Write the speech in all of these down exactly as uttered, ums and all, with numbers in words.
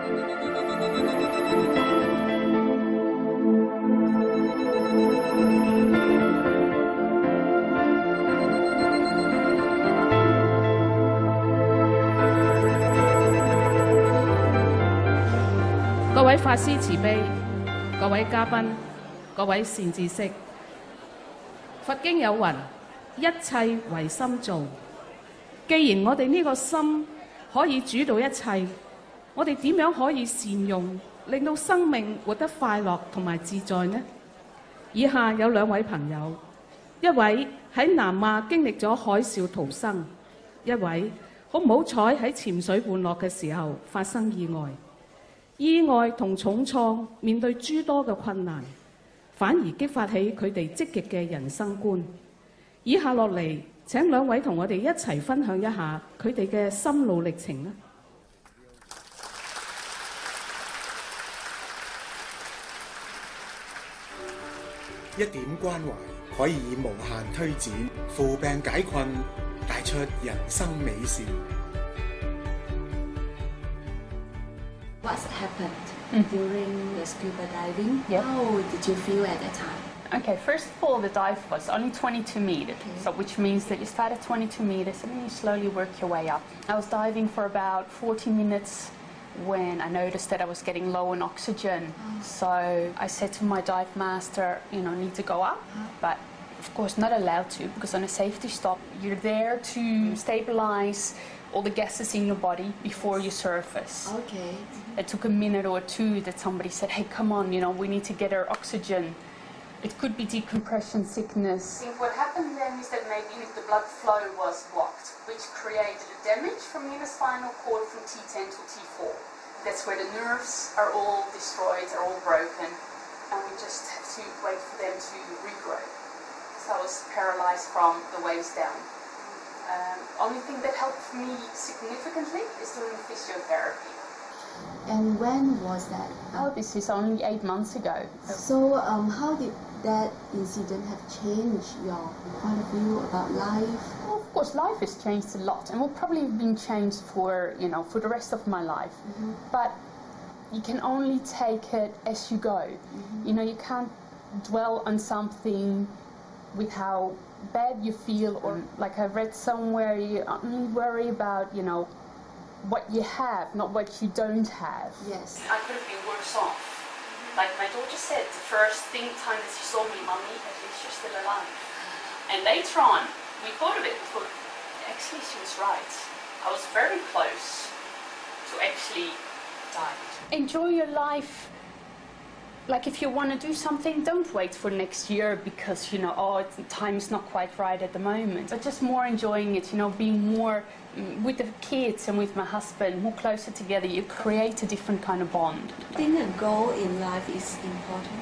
各位法師慈悲，各位嘉賓，各位善知識，佛經有云：一切唯心造。既然我哋呢個心可以主導一切，我哋點樣可以善用，令到生命活得快樂同埋自在呢？以下有兩位朋友，一位喺南亞經歷咗海嘯逃生，一位好唔好彩喺潛水玩樂嘅時候發生意外。意外同重創面對諸多嘅困難，反而激發起佢哋積極嘅人生觀。以下落嚟，請兩位同我哋一齊分享一下佢哋嘅心路歷程啦。 一點關懷可以無限推展，扶病解困，帶出人生美事。 What happened Mm. during the scuba diving? Yep. How did you feel at that time? Okay, first of all, the dive was only twenty-two meters, Okay. so which means that you start at twenty-two meters and then you slowly work your way up. I was diving for about forty minutes when I noticed that I was getting low on oxygen. Oh. So I said to my dive master, you know, need to go up, but of course not allowed to, because on a safety stop, you're there to stabilize all the gases in your body before you surface. Okay. It took a minute or two that somebody said, hey, come on, you know, we need to get our oxygen. It could be decompression sickness. I think what happened then is that maybe the blood flow was blocked, which created a damage from the inner spinal cord from T ten to T four. That's where the nerves are all destroyed, are all broken, and we just have to wait for them to regrow. So I was paralyzed from the waist down. Um, only thing that helped me significantly is doing physiotherapy. And when was that? Oh, this is only eight months ago. So, um, how did that incident have changed your point of view about life? Well, of course, life has changed a lot, and will probably have been changed for, you know, for the rest of my life. Mm-hmm. But you can only take it as you go. Mm-hmm. You know, you can't dwell on something with how bad you feel, or like I read somewhere, you only worry about, you know, what you have, not what you don't have. Yes. I could have been worse off. Like my daughter said, the first thing time that she saw me, Mummy, at least you're still alive. And later on, we thought of it, we thought, actually she was right. I was very close to actually die. Enjoy your life. Like if you want to do something, don't wait for next year because, you know, oh, time is not quite right at the moment. But just more enjoying it, you know, being more mm, with the kids and with my husband, more closer together. You create a different kind of bond. I think a goal in life is important.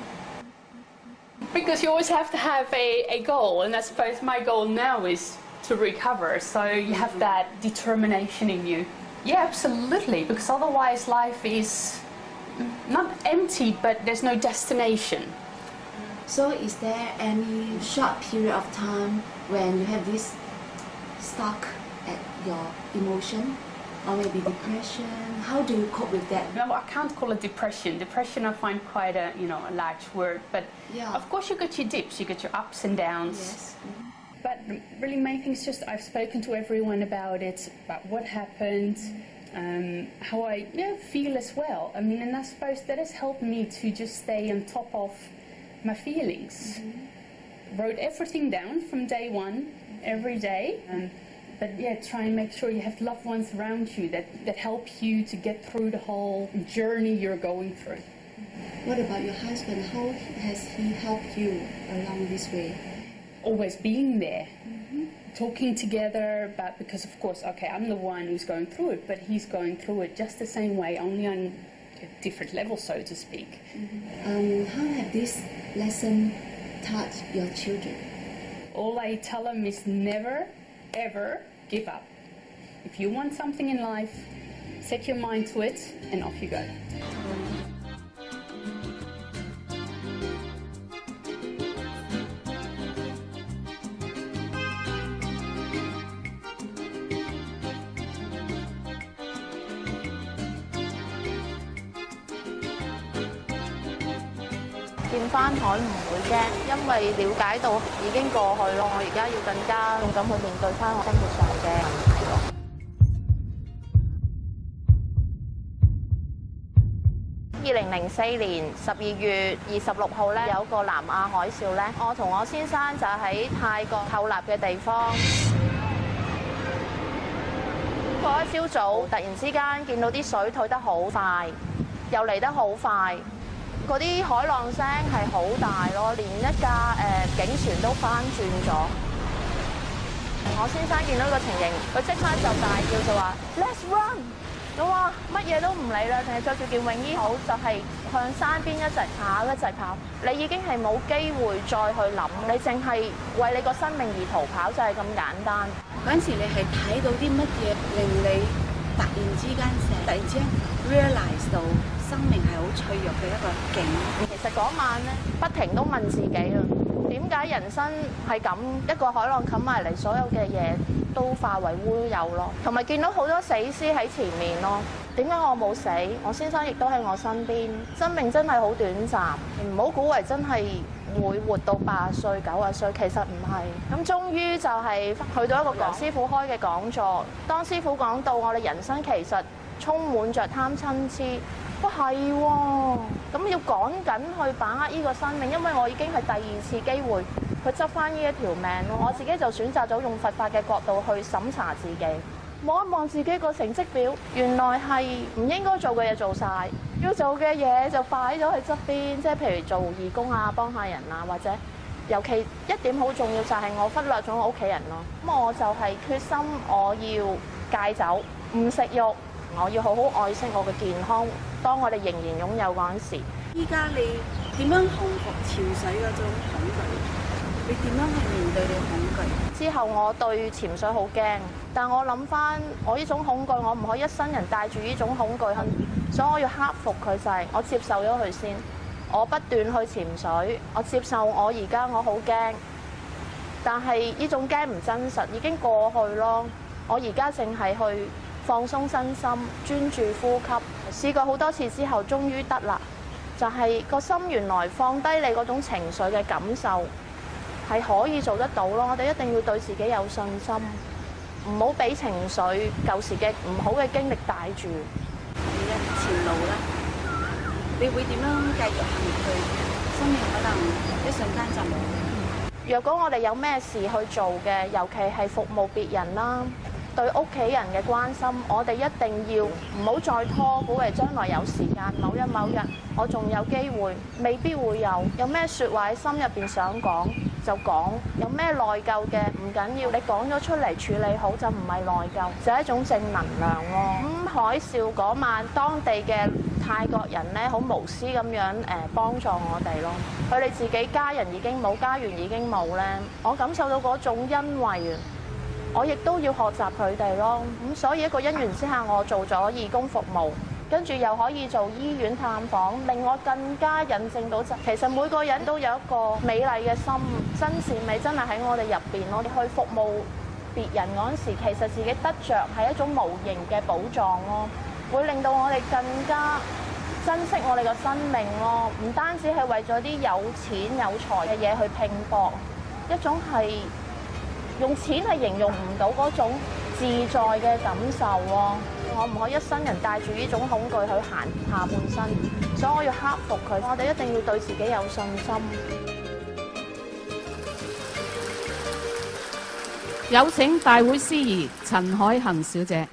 Because you always have to have a, a goal, and I suppose my goal now is to recover. So you have that determination in you. Yeah, absolutely, because otherwise life is not empty, but there's no destination. So is there any short period of time when you have this stuck at your emotion, or maybe depression? How do you cope with that? No, I can't call it depression. Depression I find quite a, you know, a large word, but Yeah. of course you get your dips, you get your ups and downs. Yes. But really main thing is just I've spoken to everyone about it, about what happened, um, how I yeah, feel as well. I mean, and I suppose that has helped me to just stay on top of my feelings. Mm-hmm. Wrote everything down from day one, every day. Um, but yeah, try and make sure you have loved ones around you that, that help you to get through the whole journey you're going through. What about your husband? How has he helped you along this way? Always being there. Mm-hmm. Talking together, but because of course, okay, I'm the one who's going through it, but he's going through it just the same way, only on a different level, so to speak. Mm-hmm. Um, how have this lesson taught your children? All I tell them is never, ever give up. If you want something in life, set your mind to it, and off you go. 見翻海唔會驚，因為了解到已經過去咯。我而家要更加勇敢去面對翻我生活上嘅問題咯。二零零四年十二月二十六號咧，有個南亞海嘯咧，我同我先生就喺泰國透納嘅地方。嗰一朝早，突然之間見到啲水退得好快，又嚟得好快，嗰啲海浪聲係好大咯，連一架誒、呃、警船都翻轉咗。我先生見到呢個情形，佢即刻就大叫就話 Let's run！ 我話乜嘢都唔理啦，淨係着住件泳衣好，就係、是、向山邊一直跑一直跑。你已經係冇機會再去諗，你淨係為你個生命而逃跑，就係、是、咁簡單。 嗰陣時你係睇到啲乜嘢令你突然之間醒，突然之間 realize 到生命係好脆弱嘅一個境。 其實嗰晚咧，不停都問自己啊，點解人生係咁？一個海浪冚埋嚟，所有嘅嘢都化為烏有咯。同埋見到好多死屍喺前面咯。點解我冇死？我先生亦都喺我身邊。生命真係好短暫，唔好估為真係會活到八十歲、九十歲，其實唔係。咁終於就係去到一個黃師傅開嘅講座，當師傅講到我哋人生其實充滿着貪嗔痴，不係喎，咁要趕緊去把握呢個生命，因為我已經係第二次機會去執翻呢一條命咯。我自己就選擇咗用佛法嘅角度去審查自己，望一望自己個成績表，原來係唔應該做嘅嘢做晒，要做嘅嘢就擺咗喺側邊，即係譬如做義工啊、幫下人啊，或者尤其一點好重要就係我忽略咗我屋企人咯。咁我就係決心我要戒酒，唔食肉，我要好好愛惜我嘅健康。當我哋仍然擁有嗰陣時， 依家你點樣克服潛水嗰種恐懼？你點樣去面對你恐懼？ 之後我對潛水好驚，但我諗翻我呢種恐懼，我唔可以一生人帶住呢種恐懼去，所以我要克服佢，就係我接受咗佢先。我不斷去潛水，我接受我而家我好驚，但係呢種驚唔真實，已經過去咯。我而家淨係去放鬆身心，專注呼吸，試過好多次之後，終於得啦。就係個心原來放低你嗰種情緒嘅感受，係可以做得到咯。我哋一定要對自己有信心，唔好俾情緒舊時嘅唔好嘅經歷帶住。 你嘅前路咧，你會點樣繼續行去？生命可能一瞬間就冇。 若果我哋有咩事去做嘅，尤其係服務別人啦，對屋企人嘅關心，我哋一定要唔好再拖，估計將來有時間，某一某日我仲有機會，未必會有。有咩説話喺心入邊想講就講，有咩內疚嘅唔緊要，你講咗出嚟處理好就唔係內疚，就係一種正能量咯。咁海嘯嗰晚，當地嘅泰國人咧好無私咁樣誒幫助我哋咯，佢哋自己家人已經冇，家園已經冇咧，我感受到嗰種恩惠。我亦都要學習佢哋咯，咁所以一個因緣之下，我做咗義工服務，跟住又可以做醫院探訪，令我更加印證到就其實每個人都有一個美麗嘅心，真善美真係喺我哋入邊咯。去服務別人嗰陣時，其實自己得着係一種無形嘅寶藏咯，會令到我哋更加珍惜我哋嘅生命咯。唔單止係為咗啲有錢有財嘅嘢去拼搏，一種係用錢係形容唔到嗰種自在嘅感受喎。我唔可以一生人帶住呢種恐懼去行下半生，所以我要克服佢。我哋一定要對自己有信心。 有請大會司儀陳海恒小姐。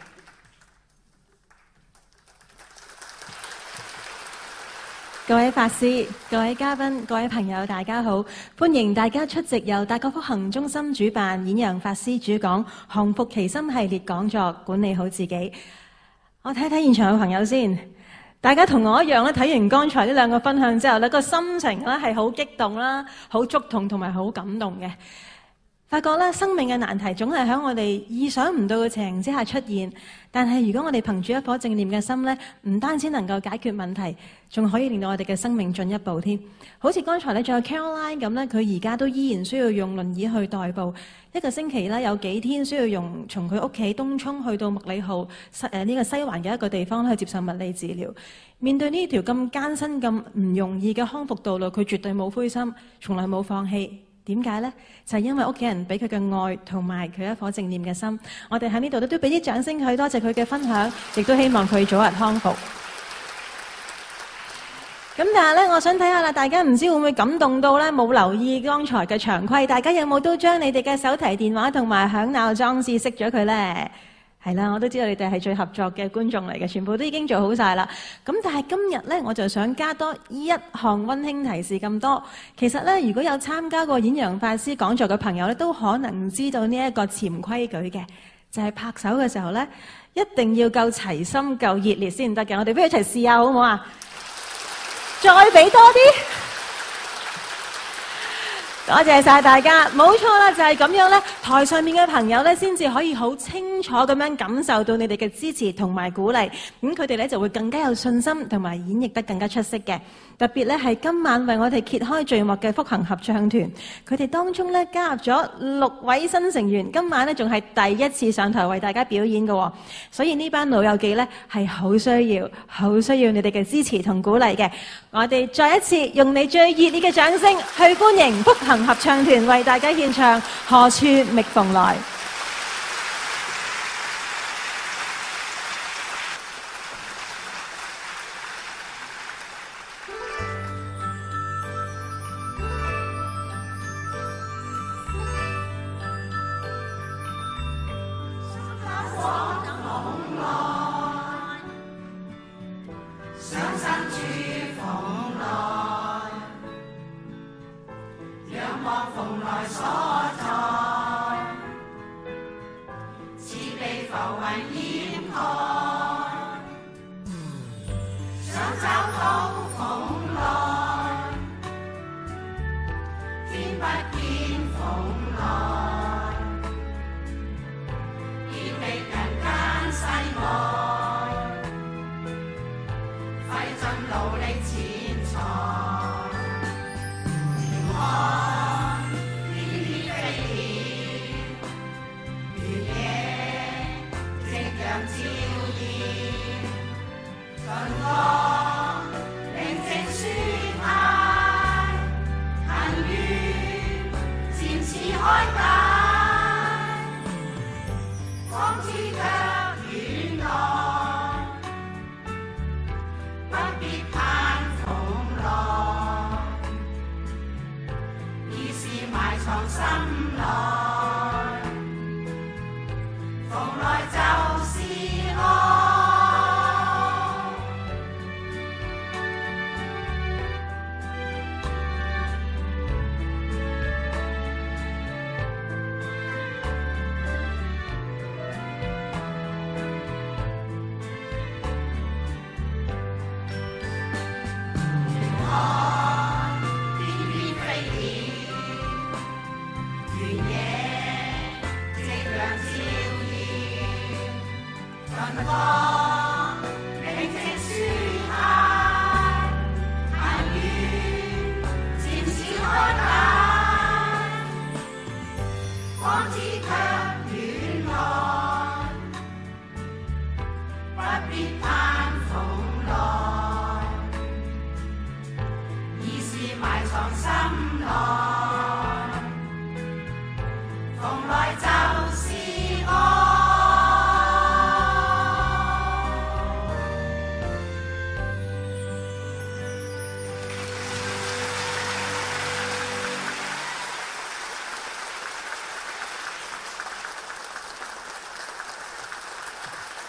各位法師、各位嘉賓、各位朋友，大家好！歡迎大家出席由大覺福行中心主辦、演揚法師主講《降伏其心》系列講座，管理好自己。我睇睇現場嘅朋友先，大家同我一樣咧，睇完剛才呢兩個分享之後咧，個心情咧係好激動啦、好觸動同埋好感動嘅。 發覺咧，生命嘅難題總係喺我哋意想唔到嘅情形之下出現。但係如果我哋憑住一顆正念嘅心咧，唔單止能夠解決問題，仲可以令到我哋嘅生命進一步添。好似剛才咧，仲有 Caroline 咁咧，佢而家都依然需要用輪椅去代步。一個星期咧，有幾天需要用從佢屋企東涌去到麥理浩西誒呢個西環嘅一個地方去接受物理治療。面對呢條咁艱辛、咁唔容易嘅康復道路，佢絕對冇灰心，從來冇放棄。點解呢？就係因為屋企人俾佢嘅愛同埋佢一顆正念嘅心。我哋喺呢度都俾啲掌聲佢，多謝佢嘅分享，亦都希望佢早日康復。咁但係咧，我想睇下啦，大家唔知會唔會感動到咧？冇留意剛才嘅場規，大家有冇都將你哋嘅手提電話同埋響鬧裝置熄咗佢呢？係啦，我都知道你哋係最合作嘅觀眾嚟嘅，全部都已經做好晒啦。咁但係今日呢，我就想加多一項溫馨提示咁多。其實呢，如果有參加過演揚法師講座嘅朋友咧，都可能知道呢一個潛規矩嘅，就係、是、拍手嘅時候呢，一定要夠齊心、夠熱烈先得嘅。我哋不如一齊試下好唔好啊？再俾多啲。多謝晒大家，冇錯啦，就係咁樣咧。台上面嘅朋友咧，先至可以好清楚咁樣感受到你哋嘅支持同埋鼓勵，咁佢哋咧就會更加有信心同埋演繹得更加出色嘅。特別咧係今晚為我哋揭開序幕嘅福行合唱團，佢哋當中咧加入咗六位新成員，今晚咧仲係第一次上台為大家表演嘅，所以呢班老友記咧係好需要、好需要你哋嘅支持同鼓勵嘅。我哋再一次用你最熱烈嘅掌聲去歡迎福行合唱團為大家獻唱《何處覓蓬萊》。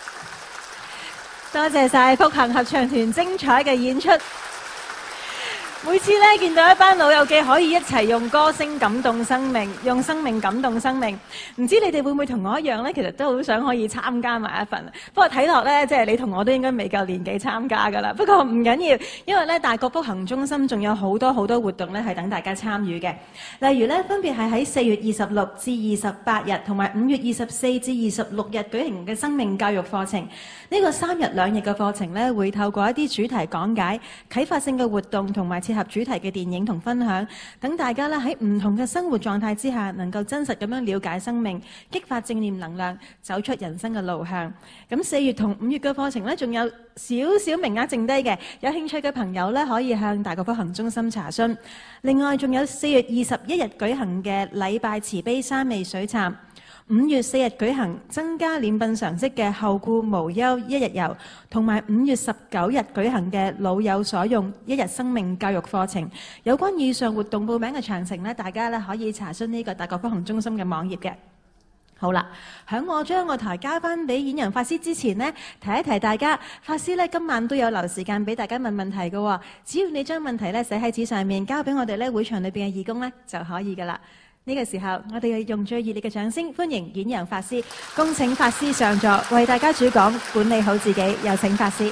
多謝晒福行合唱團精彩嘅演出。 每次咧見到一班老友記可以一齊用歌聲感動生命，用生命感動生命，唔知你哋會唔會同我一樣咧？其實都好想可以參加埋一份。不過睇落咧，即係你同我都應該未夠年紀參加㗎啦。不過唔緊要，因為咧大角福行中心仲有好多好多活動咧係等大家參與嘅。例如咧，分別係喺四月二十六至二十八日，同埋五月二十四至二十六日舉行嘅生命教育課程。呢個三日兩夜嘅課程咧，會透過一啲主題講解、啟發性嘅活動同埋切合主題嘅電影同分享，等大家咧喺唔同嘅生活狀態之下，能夠真實咁樣了解生命，激發正念能量，走出人生嘅路向。咁四月同五月嘅課程咧，仲有少少名額剩低嘅，有興趣嘅朋友咧，可以向大角福行中心查詢。另外，仲有四月二十一日舉行嘅禮拜慈悲三味水懺。五月四日舉行增加臉品常識嘅後顧無憂一日遊，同埋五月十九日舉行嘅老有所用一日生命教育課程。有關以上活動報名嘅詳情呢，大家咧可以查詢呢個大角福行中心嘅網頁嘅。好啦，喺我將個台交翻俾演揚法師之前呢，提一提大家，法師咧今晚都有留時間俾大家問問題嘅。只要你將問題咧寫喺紙上面，交俾我哋咧會場裏邊嘅義工咧就可以噶啦。呢個時候，我哋要用最熱烈嘅掌聲歡迎演揚法師，恭請法師上座，為大家主講管理好自己。有請法師。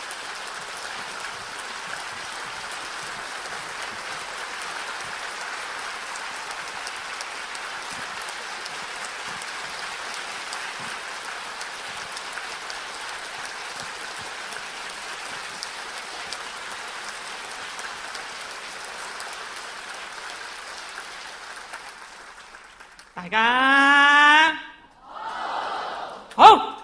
大家好，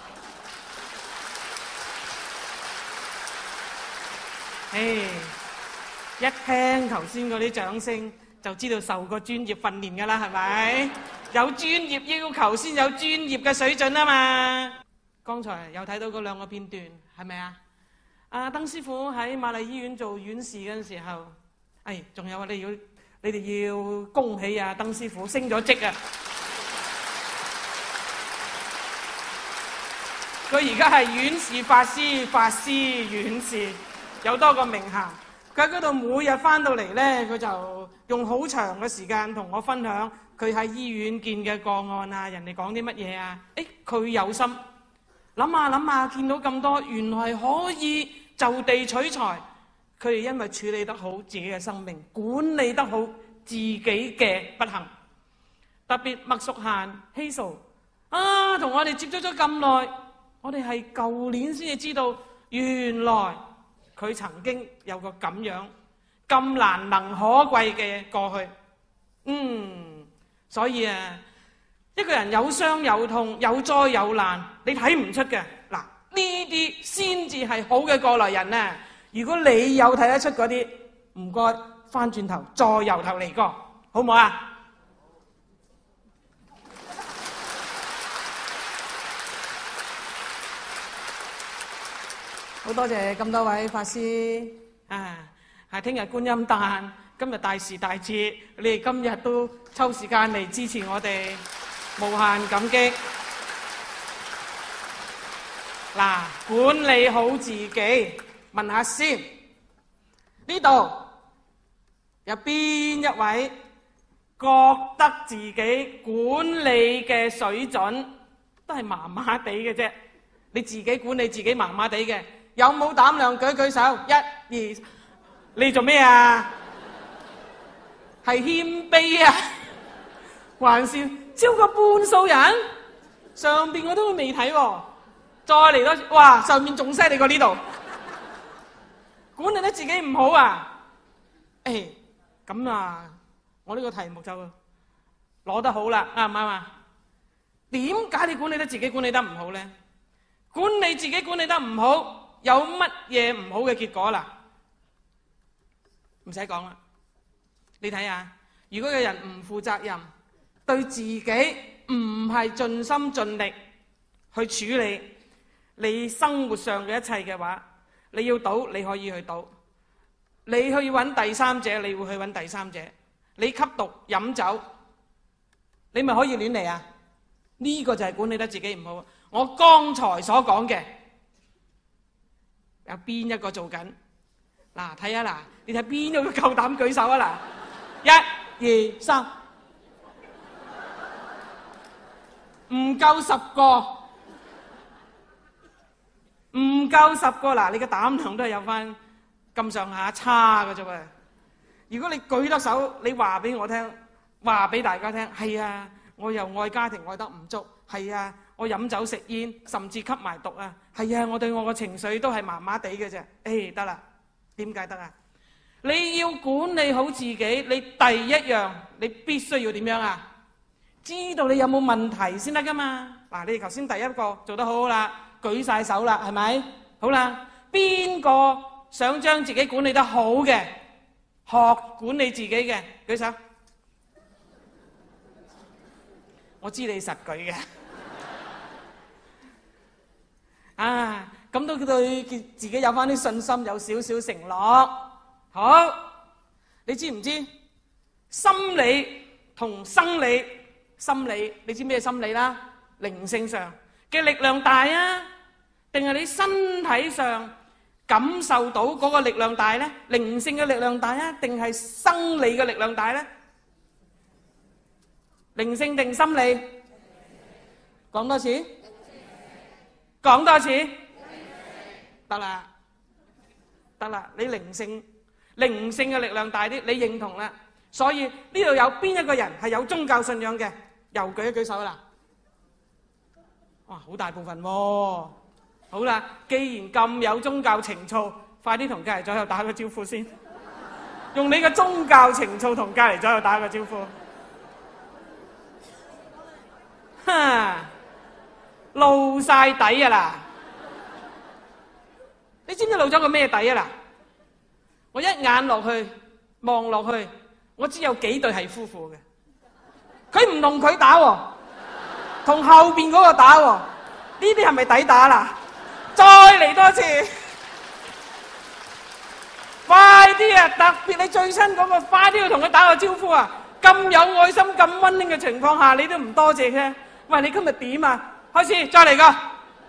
誒，一聽頭先嗰啲掌聲，就知道受過專業訓練㗎啦，係咪？有專業要求先有專業嘅水準啊嘛！剛才有睇到嗰兩個片段，係咪啊？阿鄧師傅喺瑪麗醫院做院士嗰陣時候，誒，仲有我哋要。你哋要恭喜啊，鄧師傅升咗職啊！佢而家係院士法師，法師院士，有多個名銜。佢喺嗰度每日翻到嚟呢，佢就用好長嘅時間同我分享佢喺醫院見嘅個案啊，人哋講啲乜嘢啊？誒，佢有心諗下諗下，見到咁多，原來可以就地取材。佢哋因為處理得好自己嘅生命，管理得好自己嘅不幸，特別麥淑嫻、希素啊，同我哋接觸咗咁耐，我哋係舊年先至知道，原來佢曾經有個咁樣咁難能可貴嘅過去。嗯，所以啊，一個人有傷有痛、有災有難，你睇唔出嘅。嗱，呢啲先至係好嘅過來人啊！如果你有睇得出嗰啲，唔該，翻轉頭再由頭嚟過，好唔好啊？好多謝咁多位法師啊！係聽日觀音誕，今日大時大節，你哋今日都抽時間嚟支持我哋，無限感激。嗱，管理好自己。問下先，呢度有邊一位覺得自己管理嘅水準都係麻麻地嘅啫？你自己管理自己麻麻地嘅，有冇膽量舉舉手？一、二，你做咩啊？係謙卑啊？還是超過半數人？上邊我都未睇喎，再嚟多次，哇！上面仲犀利過呢度。管理得自己唔好啊！誒，咁啊，我呢個題目就攞得好啦，啱唔啱啊？點解你管理得自己管理得唔好呢？管理自己管理得唔好，有乜嘢唔好嘅結果啦？唔使講啦，你睇下，如果有人唔負責任，對自己唔係盡心盡力去處理你生活上嘅一切嘅話，你要賭，你可以去賭；你去揾第三者，你會去揾第三者。你吸毒飲酒，你咪可以亂嚟啊！呢個就係管理得自己唔好。我剛才所講嘅，有邊一個做緊？ 嗱，睇下嗱，你睇邊個夠膽舉手啊？嗱，一、二、三，唔夠十個，唔夠十個嗱，你嘅膽量都係有翻咁上下差嘅啫喎。如果你舉得手，你話俾我聽，話俾大家聽，係啊，我又愛家庭愛得唔足，係啊，我飲酒食煙，甚至吸埋毒啊，係啊，我對我嘅情緒都係麻麻地嘅啫。誒，得啦。點解得啊？你要管理好自己，你第一樣你必須要點樣啊？知道你有冇問題先得噶嘛？嗱，你哋頭先第一個做得好好啦，舉晒手啦，係咪？好啦，邊個想將自己管理得好嘅，學管理自己嘅，舉手。我知你實舉嘅。啊！咁都對自己有翻啲信心，有少少承諾。好，你知唔知心理同生理？心理你知咩心理啦？靈性上嘅力量大啊，定係你身體上感受到嗰個力量大呢？靈性嘅力量大啊，定係生理嘅力量大呢？靈性定心理？講多次，講多次。得啦，得啦，你靈性靈性嘅力量大啲，你認同啦。所以呢度有邊一個人係有宗教信仰嘅？又舉一舉手啦。哇，好大部分喎。好啦，既然咁有宗教情操，快啲同隔離左右打個招呼先。用你嘅宗教情操同隔離左右打個招呼。哈，露晒底啊啦！你知唔知露咗個咩底啊嗱？我一眼落去望落去，我知有幾對係夫婦嘅。佢唔同佢打喎，同後邊嗰個打喎。呢啲係咪抵打啦？再嚟多次，快啲啊！特別你最親嗰個，快啲要同佢打個招呼啊！咁有愛心、咁溫馨嘅情況下，你都唔多謝嘅。喂，你今日點啊？開始，再嚟個。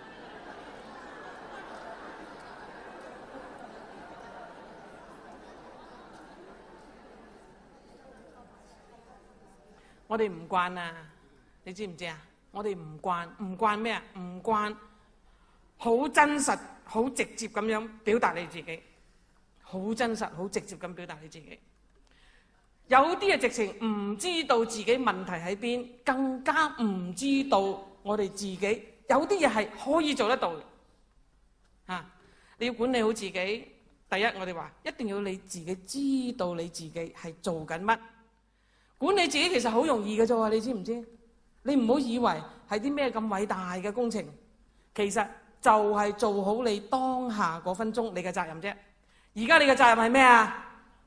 我哋唔慣啊，你知唔知啊？我哋唔慣，唔慣咩啊？唔慣好真實、好直接咁樣表達你自己，好真實、好直接咁表達你自己。有啲啊，直情唔知道自己問題喺邊，更加唔知道我哋自己有啲嘢係可以做得到嘅。啊，你要管理好自己，第一我哋話一定要你自己知道你自己係做緊乜。管理自己其實好容易嘅啫喎，你知唔知？你唔好以為係啲咩咁偉大嘅工程，其實就係做好你當下嗰分鐘你嘅責任啫。而家你嘅責任係咩啊？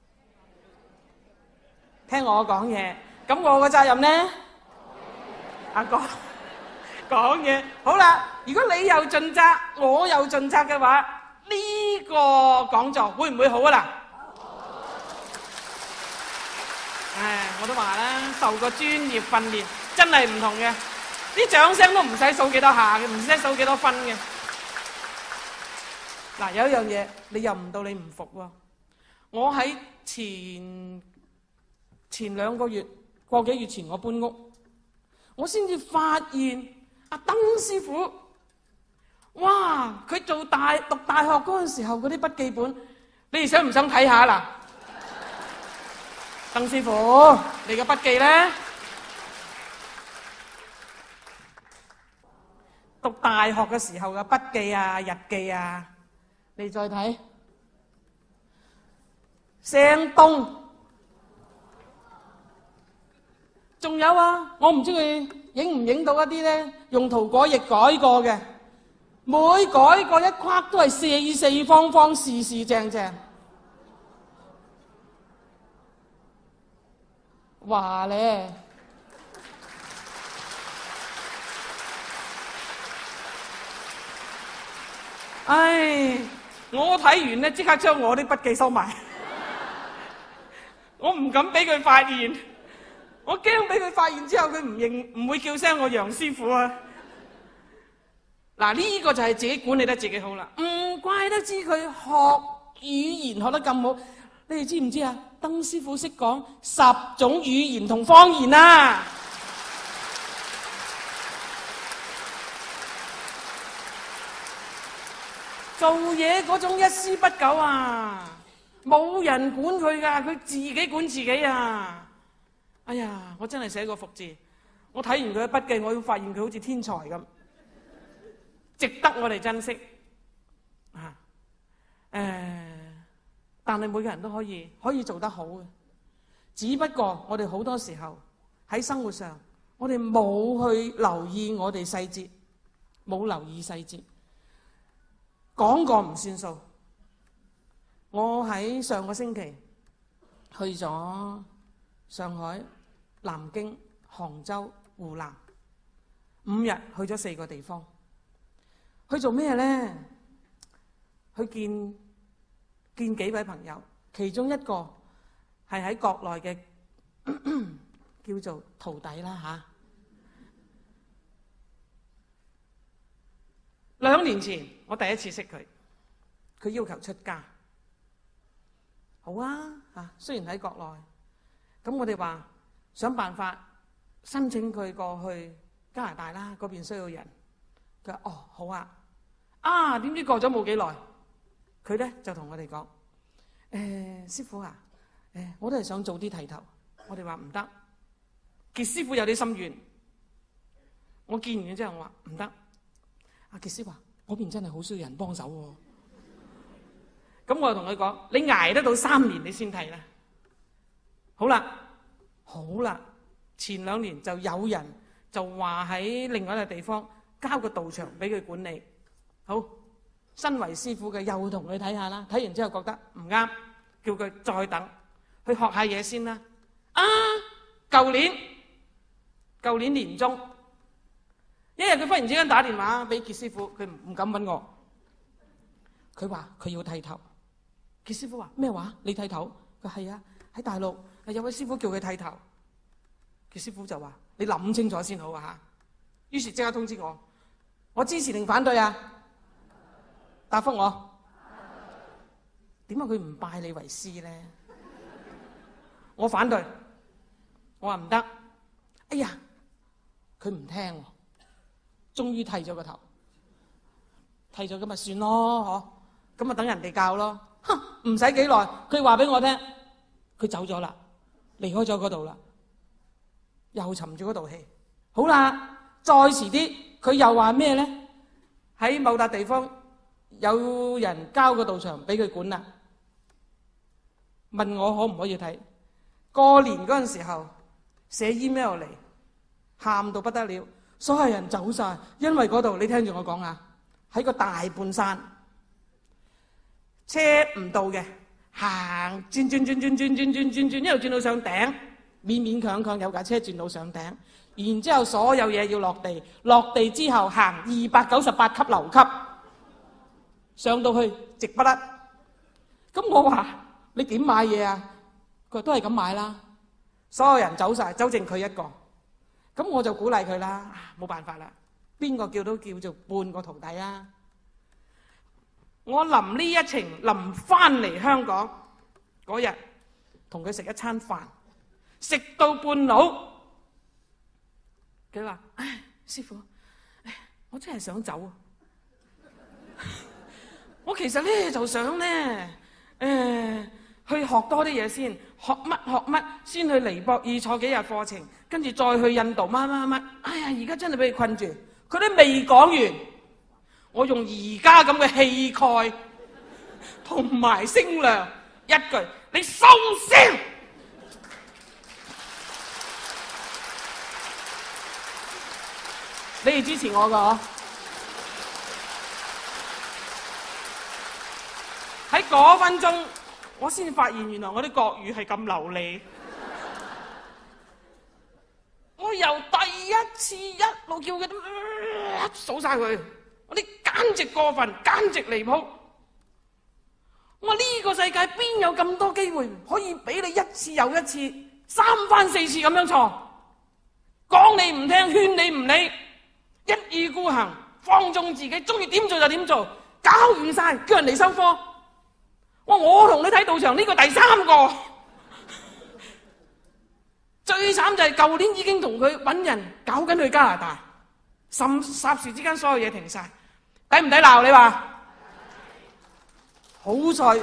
聽我講嘢，咁我嘅責任呢？阿哥講嘢，好啦。如果你又盡責，我又盡責嘅話，呢個講座會唔會好啊嗱？唉，我都話啦，受過專業訓練真係唔同嘅，啲掌聲都唔使數幾多下嘅，唔使數幾多分嘅。嗱，有一樣嘢你又唔到你唔服喎。我喺前前兩個月個幾月前我搬屋，我先至發現阿鄧師傅，哇！佢做大讀大學嗰陣時候嗰啲筆記本，你哋想唔想睇下嗱？鄧師傅，你嘅筆記咧？讀大學嘅時候嘅筆記啊、日記啊，你再睇，成棟。仲有啊，我唔知佢影唔影到一啲咧，用塗改液改過嘅，每改過一框都係四四方方、四四正正。話咧，唉，我睇完咧，即刻將我啲筆記收埋，我唔敢俾佢發現，我驚俾佢發現之後，佢唔認，唔會叫聲我楊師傅啊！嗱，呢個就係自己管理得自己好啦，唔怪得知佢學語言學得咁好，你哋知唔知啊？鄧師傅識講十種語言同方言啊！做嘢嗰種一絲不苟啊，冇人管佢噶，佢自己管自己啊！哎呀，我真係寫個服字，我睇完佢嘅筆記，我會發現佢好似天才咁，值得我哋珍惜啊！誒，但係每個人都可以可以做得好嘅，只不過我哋好多時候喺生活上，我哋冇去留意我哋細節，冇留意細節。講過唔算數。我喺上個星期去咗上海、南京、杭州、湖南，五日去咗四個地方。去做咩呢？去見見幾位朋友，其中一個係喺國內嘅叫做徒弟啦嚇。兩年前我第一次識佢，佢要求出家。好啊，嚇！雖然喺國內，咁我哋話想辦法申請佢過去加拿大啦，嗰邊需要人。佢話：哦，好啊！啊，點知過咗冇幾耐，佢咧就同我哋講：誒，師傅啊，誒，我都係想早啲剃頭。我哋話唔得，傑師傅有啲心願。我見完之後，我話唔得。阿傑師話：嗰邊真係好需要人幫手喎。咁我就同佢講：你捱得到三年，你先睇啦。好啦，好啦，前兩年就有人就話喺另外一個地方交個道場俾佢管理。好，身為師傅嘅又同佢睇下啦。睇完之後覺得唔啱，叫佢再等，去學下嘢先啦。啊，舊年舊年年中。一日佢忽然之間打電話俾傑師傅，佢唔唔敢揾我。佢話佢要剃頭。傑師傅話咩話？你剃頭？佢係啊，喺大陸有位師傅叫佢剃頭。傑師傅就話：你諗清楚先好啊嚇。於是即刻通知我，我支持定反對啊？答覆我。點解佢唔拜你為師咧？我反對。我話唔得。哎呀，佢唔聽喎。終於剃咗個頭，剃咗咁咪算咯，嗬？咁咪等人哋教咯。哼，唔使幾耐，佢話俾我聽，佢走咗啦，離開咗嗰度啦，又沉住嗰道氣。好啦，再遲啲，佢又話咩咧？喺某笪地方有人交個道場俾佢管啦，問我可唔可以睇。過年嗰陣時候寫 email 嚟，喊到不得了。所有人走晒，因為嗰度你聽住我講啊，喺個大半山，車唔到嘅，行轉轉轉轉轉轉轉轉轉，一路轉到上頂，勉勉強強有架車轉到上頂，然之後所有嘢要落地，落地之後行二百九十八級樓級，上到去直不甩。咁我話你點買嘢啊？佢話都係咁買啦。所有人走晒，就剩佢一個。咁我就鼓勵佢啦，冇辦法啦，邊個叫都叫做半個徒弟啊！我臨呢一程臨翻嚟香港嗰日，同佢食一餐飯，食到半路，佢話：唉，師傅，唉，我真係想走啊！我其實咧就想咧，誒，去學多啲嘢先，學乜學乜，先去尼泊爾坐幾日課程。跟住再去印度乜乜乜，哎呀！而家真係俾佢困住，佢都未講完，我用而家咁嘅氣概同埋聲量一句：你收聲！你哋支持我㗎嗬？喺嗰分鐘，我先發現原來我啲國語係咁流利。我由第一次一路叫佢都數晒佢，我啲簡直過分，簡直離譜。我話呢個世界邊有咁多機會可以俾你一次又一次、三番四次咁樣錯？講你唔聽，勸你唔理，一意孤行，放縱自己，中意點做就點做，搞完晒叫人嚟收科。 哇！我同你睇道場呢個第三個，最慘就係舊年已經同佢揾人搞緊去加拿大，霎霎時之間所有嘢停晒，抵唔抵鬧你話？好彩，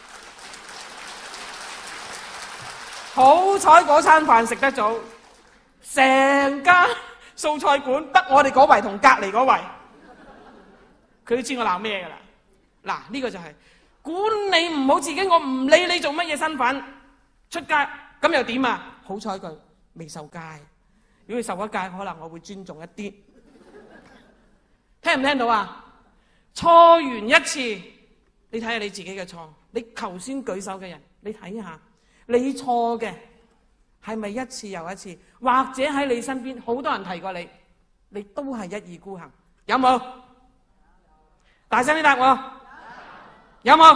好彩嗰餐飯食得早，成間素菜館得我哋嗰圍同隔離嗰圍，佢都知我鬧咩㗎啦。嗱，呢個就係管你唔好自己，我唔理你做乜嘢身份出街，咁又點啊？好彩佢未受戒，如果佢受咗戒，可能我會尊重一啲。聽唔聽到啊？錯完一次，你睇下你自己嘅錯。你頭先舉手嘅人，你睇下你錯嘅係咪一次又一次，或者喺你身邊好多人提過你，你都係一意孤行，有冇？大聲啲答我，有冇？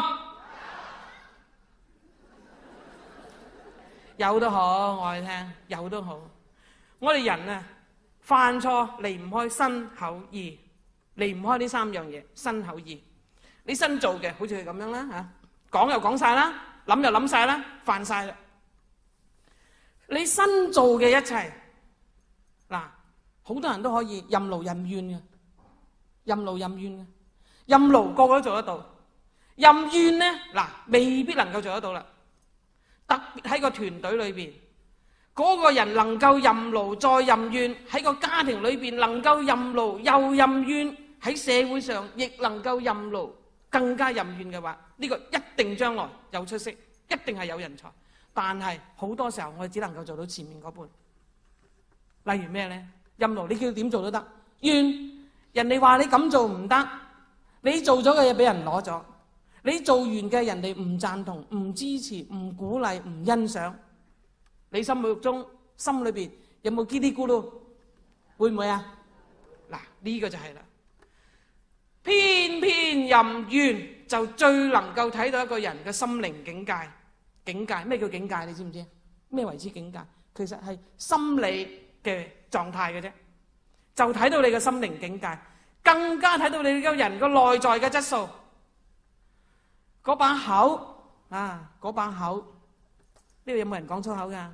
有都好，我哋聽有都好。我哋人啊，犯錯離唔開身口意，離唔開呢三樣嘢，身口意。你新做嘅，好似佢咁樣啦嚇，講又講晒啦，諗又諗晒啦，犯晒啦。你新做嘅一切，嗱，好多人都可以任勞任怨嘅，任勞任怨嘅，任勞個個都做得到，任怨咧，嗱，未必能夠做得到啦。特別喺個團隊裏邊，嗰個人能夠任勞再任怨，喺個家庭裏邊能夠任勞又任怨，喺社會上亦能夠任勞更加任怨嘅話，呢個一定將來有出息，一定係有人才。但係好多時候我哋只能夠做到前面嗰半。例如咩呢？任勞你叫佢點做都得，怨人哋話你咁做唔得，你做咗嘅嘢俾人攞咗。你做完嘅人哋唔贊同、唔支持、唔鼓勵、唔欣賞，你心目中心裏邊有冇嘰哩咕嚕？會唔會啊？嗱，呢個就係啦。偏偏任怨就最能夠睇到一個人嘅心靈境界。境界咩叫境界？你知唔知？咩為之境界？其實係心理嘅狀態嘅啫，就睇到你嘅心靈境界，更加睇到你個人個內在嘅質素。嗰把口啊，嗰把口，呢度有冇人講粗口噶？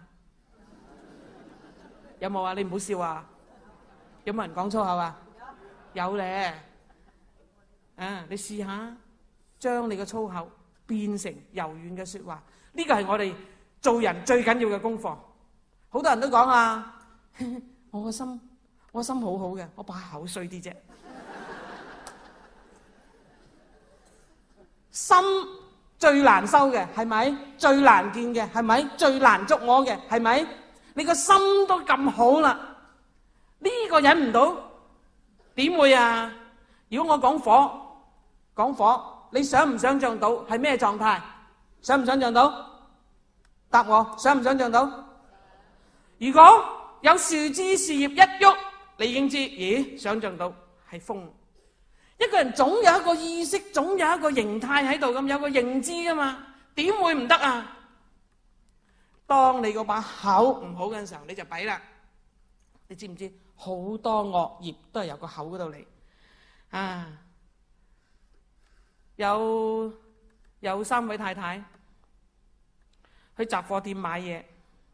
有冇啊？你唔好笑啊！有冇人講粗口啊？有咧，啊，你試下將你嘅粗口變成柔軟嘅說話，呢個係我哋做人最緊要嘅功課。好多人都講啊，我個心，我個心好好嘅，我把口衰啲啫。心最難收嘅係咪？最難見嘅係咪？最難捉摸嘅係咪？你個心都咁好啦，呢個忍唔到，點會啊？如果我講火，講火，你想唔想象到係咩狀態？想唔想象到？答我，想唔想象到？如果有樹枝樹葉一喐，你已經知，咦？想象到係風。一個人總有一個意識，總有一個形態喺度咁，有個認知噶嘛，點會唔得啊？當你嗰把口唔好嘅時候，你就弊啦。你知唔知好多惡業都係由個口嗰度嚟啊？有有三位太太去雜貨店買嘢，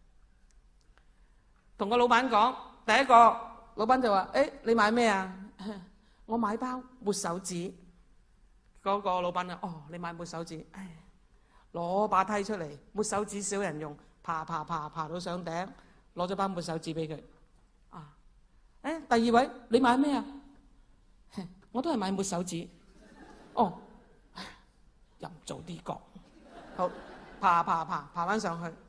同個老闆講，第一個老闆就話：誒，你買咩啊？我買包抹手紙。嗰個老闆啊，哦，你買抹手紙，唉，攞把梯出嚟，抹手紙少人用，爬爬爬爬到上頂，攞咗包抹手紙俾佢。啊，誒，第二位你買咩啊？我都係買抹手紙。哦，又唔做啲角，好，爬爬爬爬翻上去，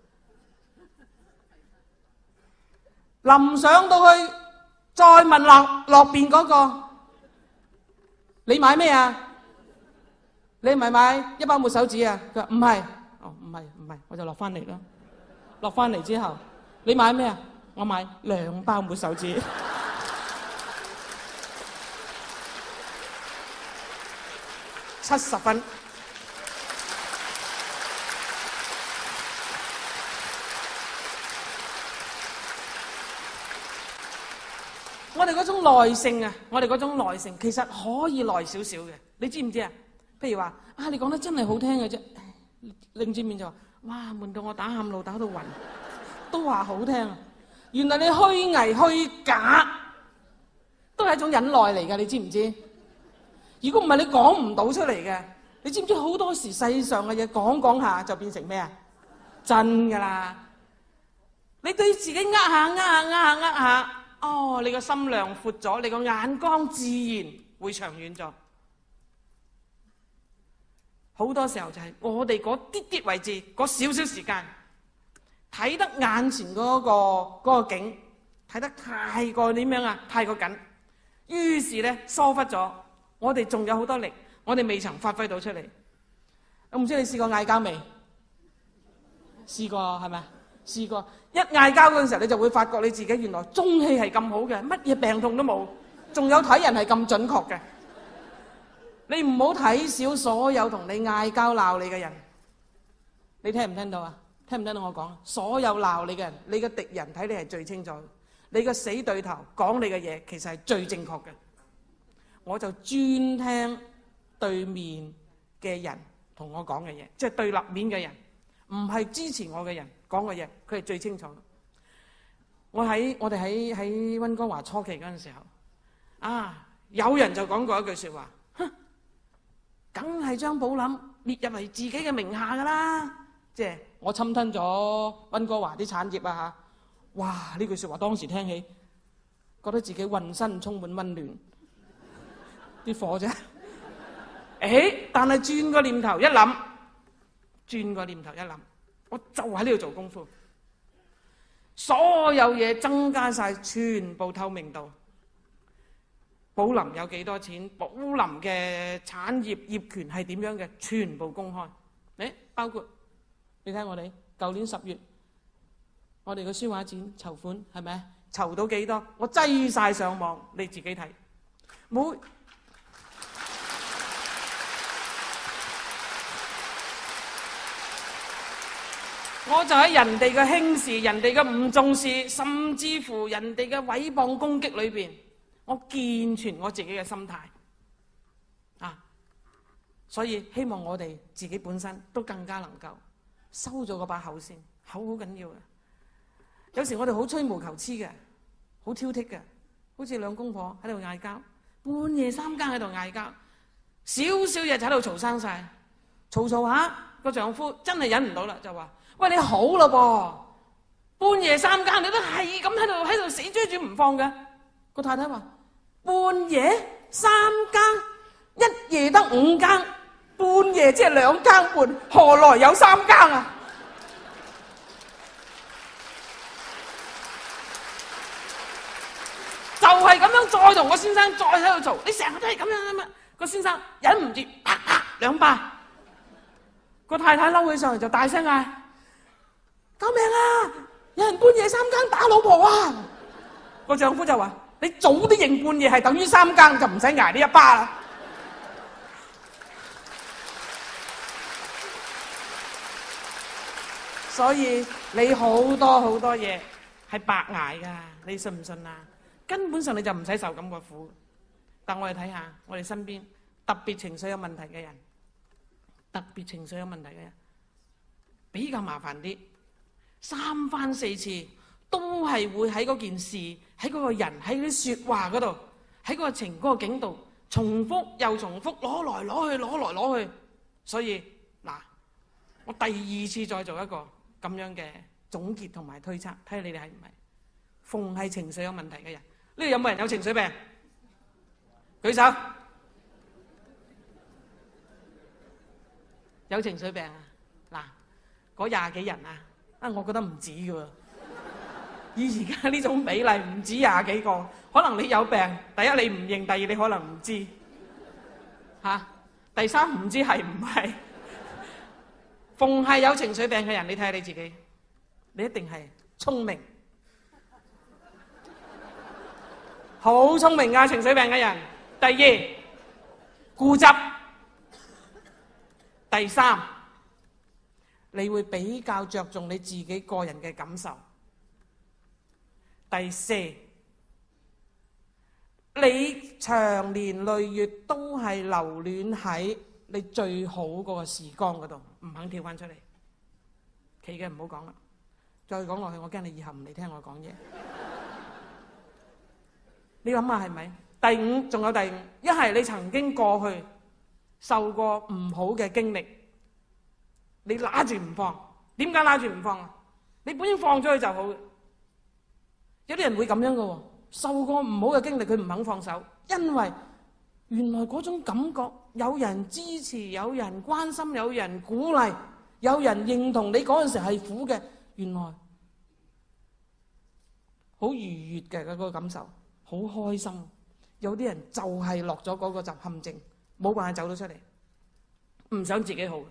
臨上到去再問落落邊嗰個。你買咩啊？你咪買一包抹手紙啊？佢話唔係，哦，唔係唔係，我就落翻嚟啦。落翻嚟之後，你買咩啊？我買兩包抹手紙，七十分。我哋嗰種耐性啊，我哋嗰種耐性其實可以耐少少嘅，你知唔知啊？譬如話啊，你講得真係好聽嘅啫， 擰住面就話：哇，悶到我打喊路打到暈，都話好聽。原來你虛偽虛假都係一種忍耐嚟㗎，你知唔知？如果唔係你講唔到出嚟嘅，你知唔知好多時世上嘅嘢講講下就變成咩啊？真㗎啦！你對自己呃下呃下呃下呃下，哦，你個心量闊咗，你個眼光自然會長遠咗。好多時候就係我哋嗰啲啲位置，嗰少少時間睇得眼前嗰個嗰個景，睇得太過點樣啊？太過緊，於是咧疏忽咗。我哋仲有好多力，我哋未曾發揮到出嚟。我唔知你試過嗌交未？試過係咪？試過。一嗌交嗰陣時候，你就會發覺你自己原來中氣係咁好嘅，乜嘢病痛都冇，仲有睇人係咁準確嘅。你唔好睇小所有同你嗌交鬧你嘅人。你聽唔聽到啊？聽唔聽到我講？所有鬧你嘅人，你嘅敵人睇你係最清楚，你嘅死對頭講你嘅嘢其實係最正確嘅。我就專聽對面嘅人同我講嘅嘢，即係對立面嘅人，唔係支持我嘅人講嘅嘢，佢係最清楚。我喺我哋喺喺溫哥華初期嗰陣時候，啊，有人就講過一句說話，哼，梗係將寶林列入為自己嘅名下噶啦，即係我侵吞咗溫哥華啲產業啊吓！哇，呢句說話當時聽起，覺得自己渾身充滿溫暖。啲火啫，誒！但係轉個念頭一諗，轉個念頭一諗，我就喺呢度做功夫，所有嘢增加晒，全部透明度。寶林有幾多錢？寶林嘅產業業權係點樣嘅？全部公開。誒，包括你睇我哋舊年十月，我哋個書畫展籌款係咪？籌到幾多？我擠晒上網，你自己睇。冇。我就喺人哋嘅輕視、人哋嘅唔重視，甚至乎人哋嘅毀謗攻擊裏邊，我健全我自己嘅心態啊！所以希望我哋自己本身都更加能夠收咗嗰把口先，口好緊要嘅。有時我哋好吹毛求疵嘅，好挑剔嘅，好似兩公婆喺度嗌交，半夜三更喺度嗌交，少少嘢就喺度嘈生晒，嘈嘈下個丈夫真係忍唔到啦，就話。喂，你好啦噃，半夜三更你都係咁喺度喺度死追住唔放嘅。個太太話：半夜三更，一夜得五更，半夜即係兩更半，何來有三更啊？就係咁樣再同個先生再喺度嘈，你成日都係咁樣咁樣。個先生忍唔住，啪啪兩巴。個太太嬲起上嚟就大聲嗌：救命啊！有人半夜三更打老婆啊！個丈夫就話：你早啲認半夜係等於三更，就唔使挨呢一巴啦。所以你好多好多嘢係白挨噶，你信唔信啊？根本上你就唔使受咁個苦。但我哋睇下我哋身邊特別情緒有問題嘅人，特別情緒有問題嘅人比較麻煩啲。三番四次都係會喺嗰件事、喺嗰個人、喺啲說話嗰度、喺嗰個情、嗰個境度重複又重複，攞來攞去，攞來攞去。所以嗱，我第二次再做一個咁樣嘅總結同埋推測，睇下你哋係唔係逢係情緒有問題嘅人。呢度有冇人有情緒病？舉手。有情緒病啊？嗱，嗰廿幾人啊？啊，我覺得唔止㗎喎，以而家呢種比例唔止廿幾個，可能你有病，第一你唔認，第二你可能唔知，嚇、啊，第三唔知係唔係。逢係有情緒病嘅人，你睇下你自己，你一定係聰明，好聰明啊！情緒病嘅人，第二固執，第三，你會比較着重你自己個人嘅感受。第四，你長年累月都係留戀喺你最好嗰個時光嗰度，唔肯跳翻出嚟。企嘅唔好講啦，再講落去我驚你以後唔嚟聽我講嘢。你諗下係咪？第五，仲有第五，一係你曾經過去受過唔好嘅經歷，你揦住唔放。點解揦住唔放啊？你本應放咗佢就好嘅。有啲人會咁樣嘅喎，受過唔好嘅經歷，佢唔肯放手，因為原來嗰種感覺，有人支持，有人關心，有人鼓勵，有人認同你嗰陣時係苦嘅，原來好愉悅嘅嗰個感受，好開心。有啲人就係落咗嗰個就陷阱，冇辦法走到出嚟，唔想自己好。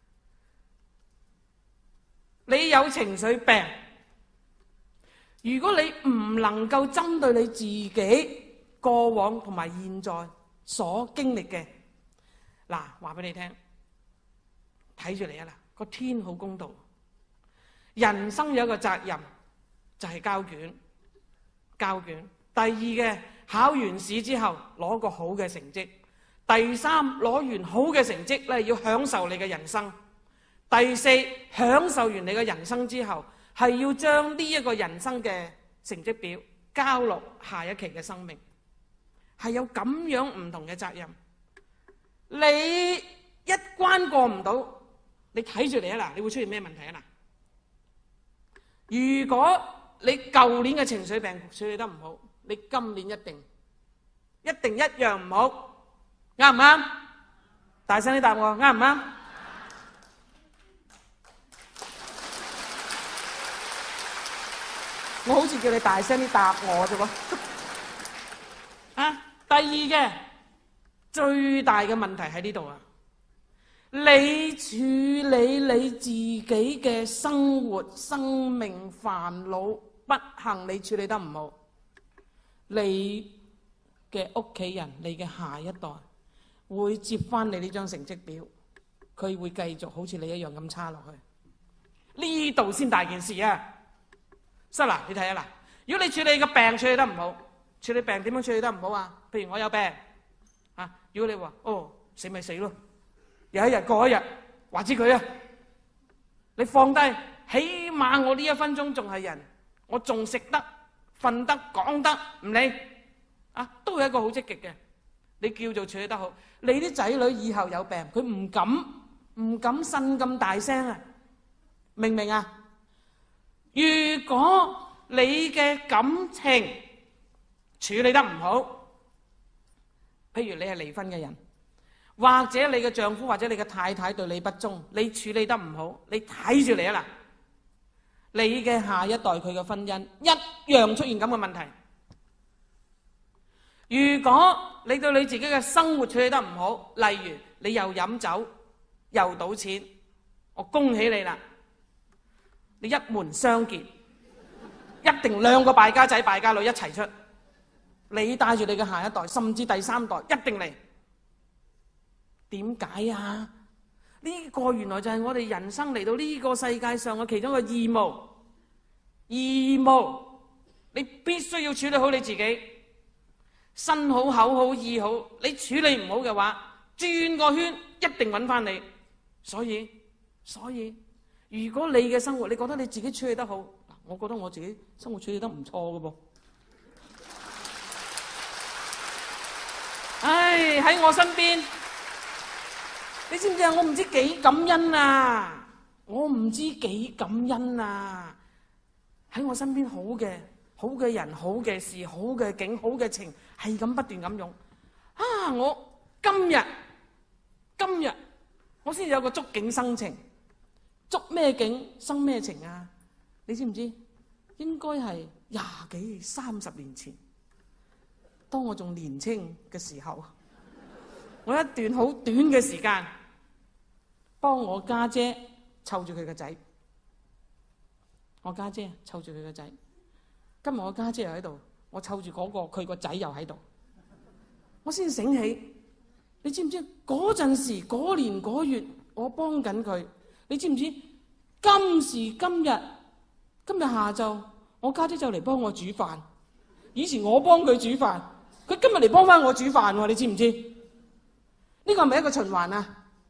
你有情緒病，如果你唔能夠針對你自己過往同埋現在所經歷嘅，嗱，話俾你聽，睇住你啊啦，個天好公道。人生有一個責任就係交卷，交卷。第二嘅，考完試之後攞個好嘅成績。第三，攞完好嘅成績咧，要享受你嘅人生。第四，享受完你嘅人生之後，係要將呢一個人生嘅成績表交落下一期嘅生命，係有咁樣唔同嘅責任。你一關過唔到，你睇住你啊嗱，你會出現咩問題啊嗱？如果你舊年嘅情緒病處理得唔好，你今年一定一定一樣唔好，啱唔啱？大聲啲答我，啱唔啱？我好似叫你大聲啲答我啫喎。啊，第二嘅最大嘅問題喺呢度啊，你處理你自己嘅生活、生命煩惱、不幸，你處理得唔好，你嘅屋企人、你嘅下一代會接翻你呢張成績表，佢會繼續好似你一樣咁差落去。呢度先大件事啊！所以嗱，你睇下嗱，如果你處理個病處理得唔好，處理病點樣處理得唔好啊？譬如我有病啊，如果你話哦死咪死咯，有一日過一日，話知佢啊，你放低，起碼我呢一分鐘仲係人，我仲食得、瞓得、講得，唔理啊，都係一個好積極嘅。你叫做處理得好，你啲仔女以後有病，佢唔敢唔敢呻咁大聲啊，明唔明啊？如果你嘅感情處理得唔好，譬如你係離婚嘅人，或者你嘅丈夫或者你嘅太太對你不忠，你處理得唔好，你睇住你啊嗱，你嘅下一代佢嘅婚姻一樣出現咁嘅問題。如果你對你自己嘅生活處理得唔好，例如你又飲酒又賭錢，我恭喜你啦！你一門雙傑，一定兩個敗家仔敗家女一齊出。你帶住你嘅下一代，甚至第三代一定嚟。點解啊？呢個原來就係我哋人生嚟到呢個世界上嘅其中一個義務。義務，你必須要處理好你自己，身好口好意好。你處理唔好嘅話，轉個圈一定揾翻你。所以，所以。如果你嘅生活你覺得你自己處理得好，我覺得我自己生活處理得唔錯嘅噃。唉，喺我身邊，你知唔知啊？我唔知幾感恩啊！我唔知幾感恩啊！喺我身邊好嘅、好嘅人、好嘅事、好嘅景、好嘅情，係咁不斷咁用。啊！我今日今日我先有個觸景生情。觸咩景生咩情啊？你知唔知？應該係廿幾三十年前，當我仲年青嘅時候，我一段好短嘅時間幫我家姐湊住佢個仔。我家姐湊住佢個仔，今日我家姐又喺度，我湊住嗰個佢個仔又喺度，我先醒起。你知唔知嗰陣時嗰年嗰月我幫緊佢？你知唔知今時今日今日下晝我家姐就嚟幫我煮飯，以前我幫佢煮飯，佢今日嚟幫翻我煮飯喎，你知唔知？呢個係咪一個循環啊？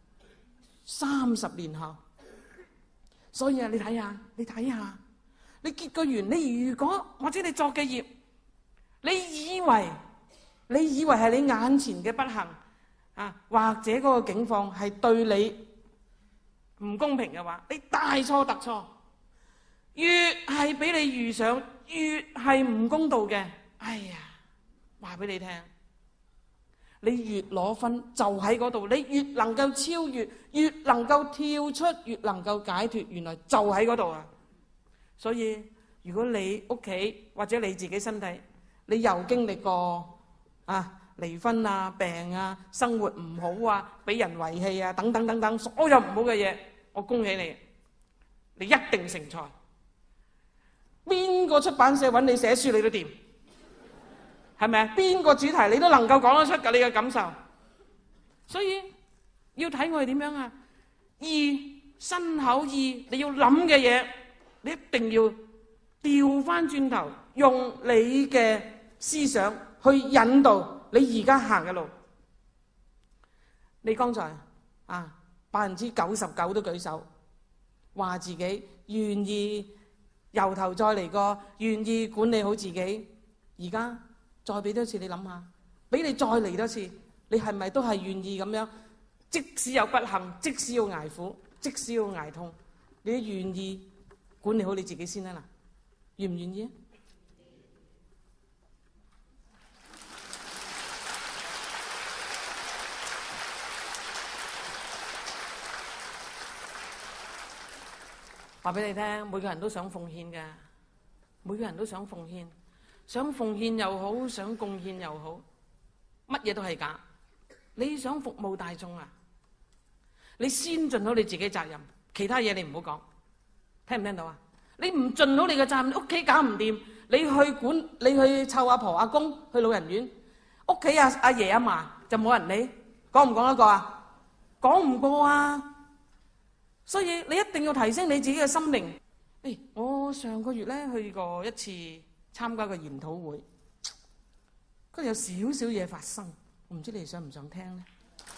三十年後。所以啊，你睇下，你睇下，你結個緣，你如果或者你作嘅業，你以為你以為係你眼前嘅不幸啊，或者嗰個境況係對你唔公平嘅話，你大錯特錯。越係俾你遇上，越係唔公道嘅。哎呀，話俾你聽，你越攞分就喺嗰度，你越能夠超越，越能夠跳出，越能夠解脫，原來就喺嗰度啊！所以如果你屋企或者你自己身體，你又經歷過啊離婚啊、病啊、生活唔好啊、俾人遺棄啊等等等等，所有唔好嘅嘢，我恭喜你，你一定成才。邊個出版社揾你寫書你都掂，係咪啊？邊個主題你都能夠講得出㗎，你嘅感受。所以要睇我哋點樣啊？意身口意，你要諗嘅嘢，你一定要調翻轉頭，用你嘅思想去引導你而家行嘅路。你剛才啊，百分之九十九都舉手，話自己願意由頭再嚟過，願意管理好自己。而家再俾多次你諗下，俾你再嚟多次，你係咪都係願意咁樣？即使有不幸，即使要捱苦，即使要捱痛，你都願意管理好你自己先啊！嗱，願唔願意啊？話俾你聽，每個人都想奉獻嘅，每個人都想奉獻，想奉獻又好，想貢獻又好，乜嘢都係假。你想服務大眾啊？你先盡好你自己責任，其他嘢你唔好講。聽唔聽到啊？你唔盡好你嘅責任，屋企搞唔掂，你去管，你去湊阿婆阿公去老人院，屋企阿阿爺阿嫲就冇人理，講唔講得過啊？講唔過啊！所以你一定要提升你自己嘅心靈。誒，我上個月咧去過一次參加個研討會，嗰度有少少嘢發生，我唔知你哋想唔想聽咧？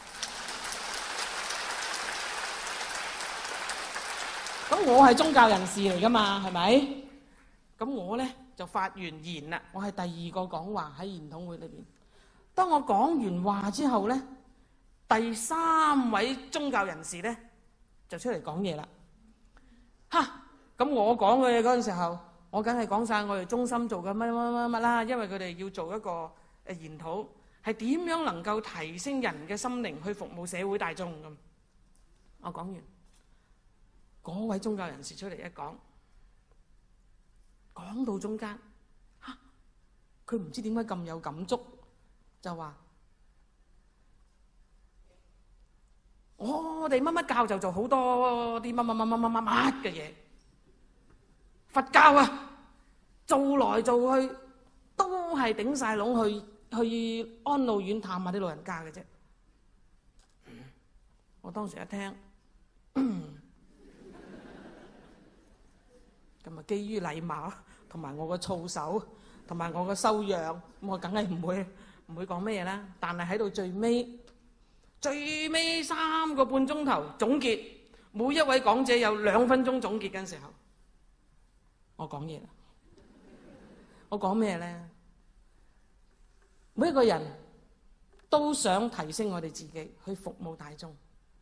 咁我係宗教人士嚟噶嘛，係咪？咁我咧就發完言啦，我係第二個講話喺研討會裏邊。當我講完話之後咧，第三位宗教人士咧就出嚟講嘢啦。嚇！咁我講嘅嗰陣時候，我梗係講晒我哋中心做嘅乜乜乜乜啦，因為佢哋要做一個誒研討，係點樣能夠提升人嘅心靈去服務社會大眾咁。我講完，嗰位宗教人士出嚟一講，講到中間，嚇，佢唔知點解咁有感觸，就話我哋乜乜教就做好多啲乜乜乜乜乜乜乜嘅嘢，佛教啊做來做去都係頂晒籠去去安老院探下啲老人家嘅啫。我當時一聽，咁啊基於禮貌同埋我個操守同埋我個修養，咁我梗係唔會唔會講咩嘢啦。但係喺到最尾。最尾三個半鐘頭總結，每一位講者有兩分鐘總結嘅時候，我講嘢啦。我講咩咧？每一個人都想提升我哋自己，去服務大眾，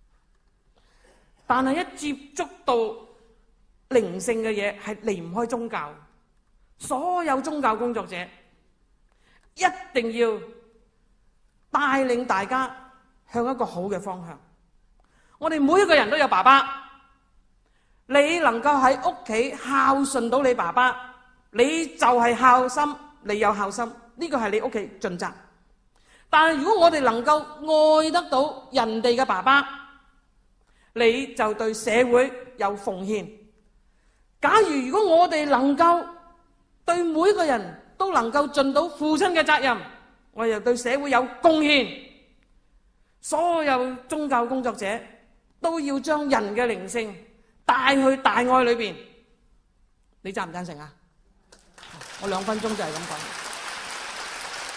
但係一接觸到靈性嘅嘢，係離唔開宗教。所有宗教工作者一定要帶領大家向一個好嘅方向。我哋每一個人都有爸爸，你能夠喺屋企孝順到你爸爸，你就係孝心，你有孝心，呢個係你屋企盡責。但係如果我哋能夠愛得到人哋嘅爸爸，你就對社會有奉獻。假如如果我哋能夠對每一個人都能夠盡到父親嘅責任，我哋又對社會有貢獻。所有宗教工作者都要將人嘅靈性帶去大愛裏邊，你贊唔贊成啊？我兩分鐘就係咁講。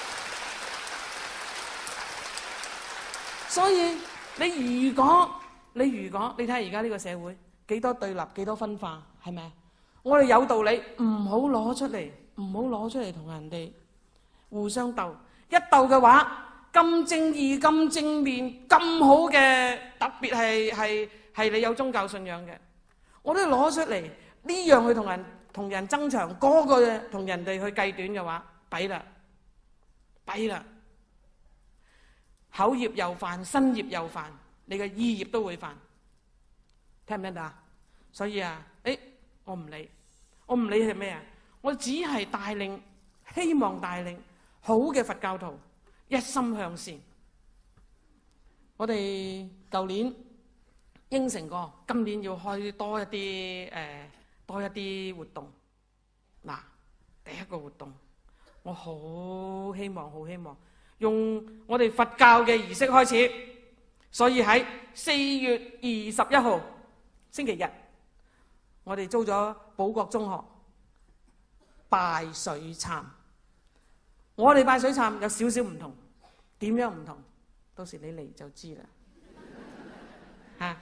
所以你如果你如果你睇下而家呢個社會幾多對立，幾多分化，係咪？我哋有道理唔好攞出嚟，唔好攞出嚟同人哋互相鬥。一鬥嘅話，咁正義、咁正面、咁好嘅，特別係係係你有宗教信仰嘅，我都攞出嚟呢樣去同人同人爭長，嗰個同人哋去計短嘅話，弊啦，弊啦，口業又犯，身業又犯，你嘅意業都會犯，聽唔聽到啊？所以啊，誒，我唔理，我唔理係咩啊，我只係帶領，希望帶領好嘅佛教徒一心向善。我哋舊年應承過，今年要開多一啲誒、呃，多一啲活動。嗱，第一個活動，我好希望，好希望用我哋佛教嘅儀式開始。所以喺四月二十一號星期日，我哋租咗寶國中學拜水懺。我哋拜水懺有少少唔同，點樣唔同？到時你嚟就知啦。嚇！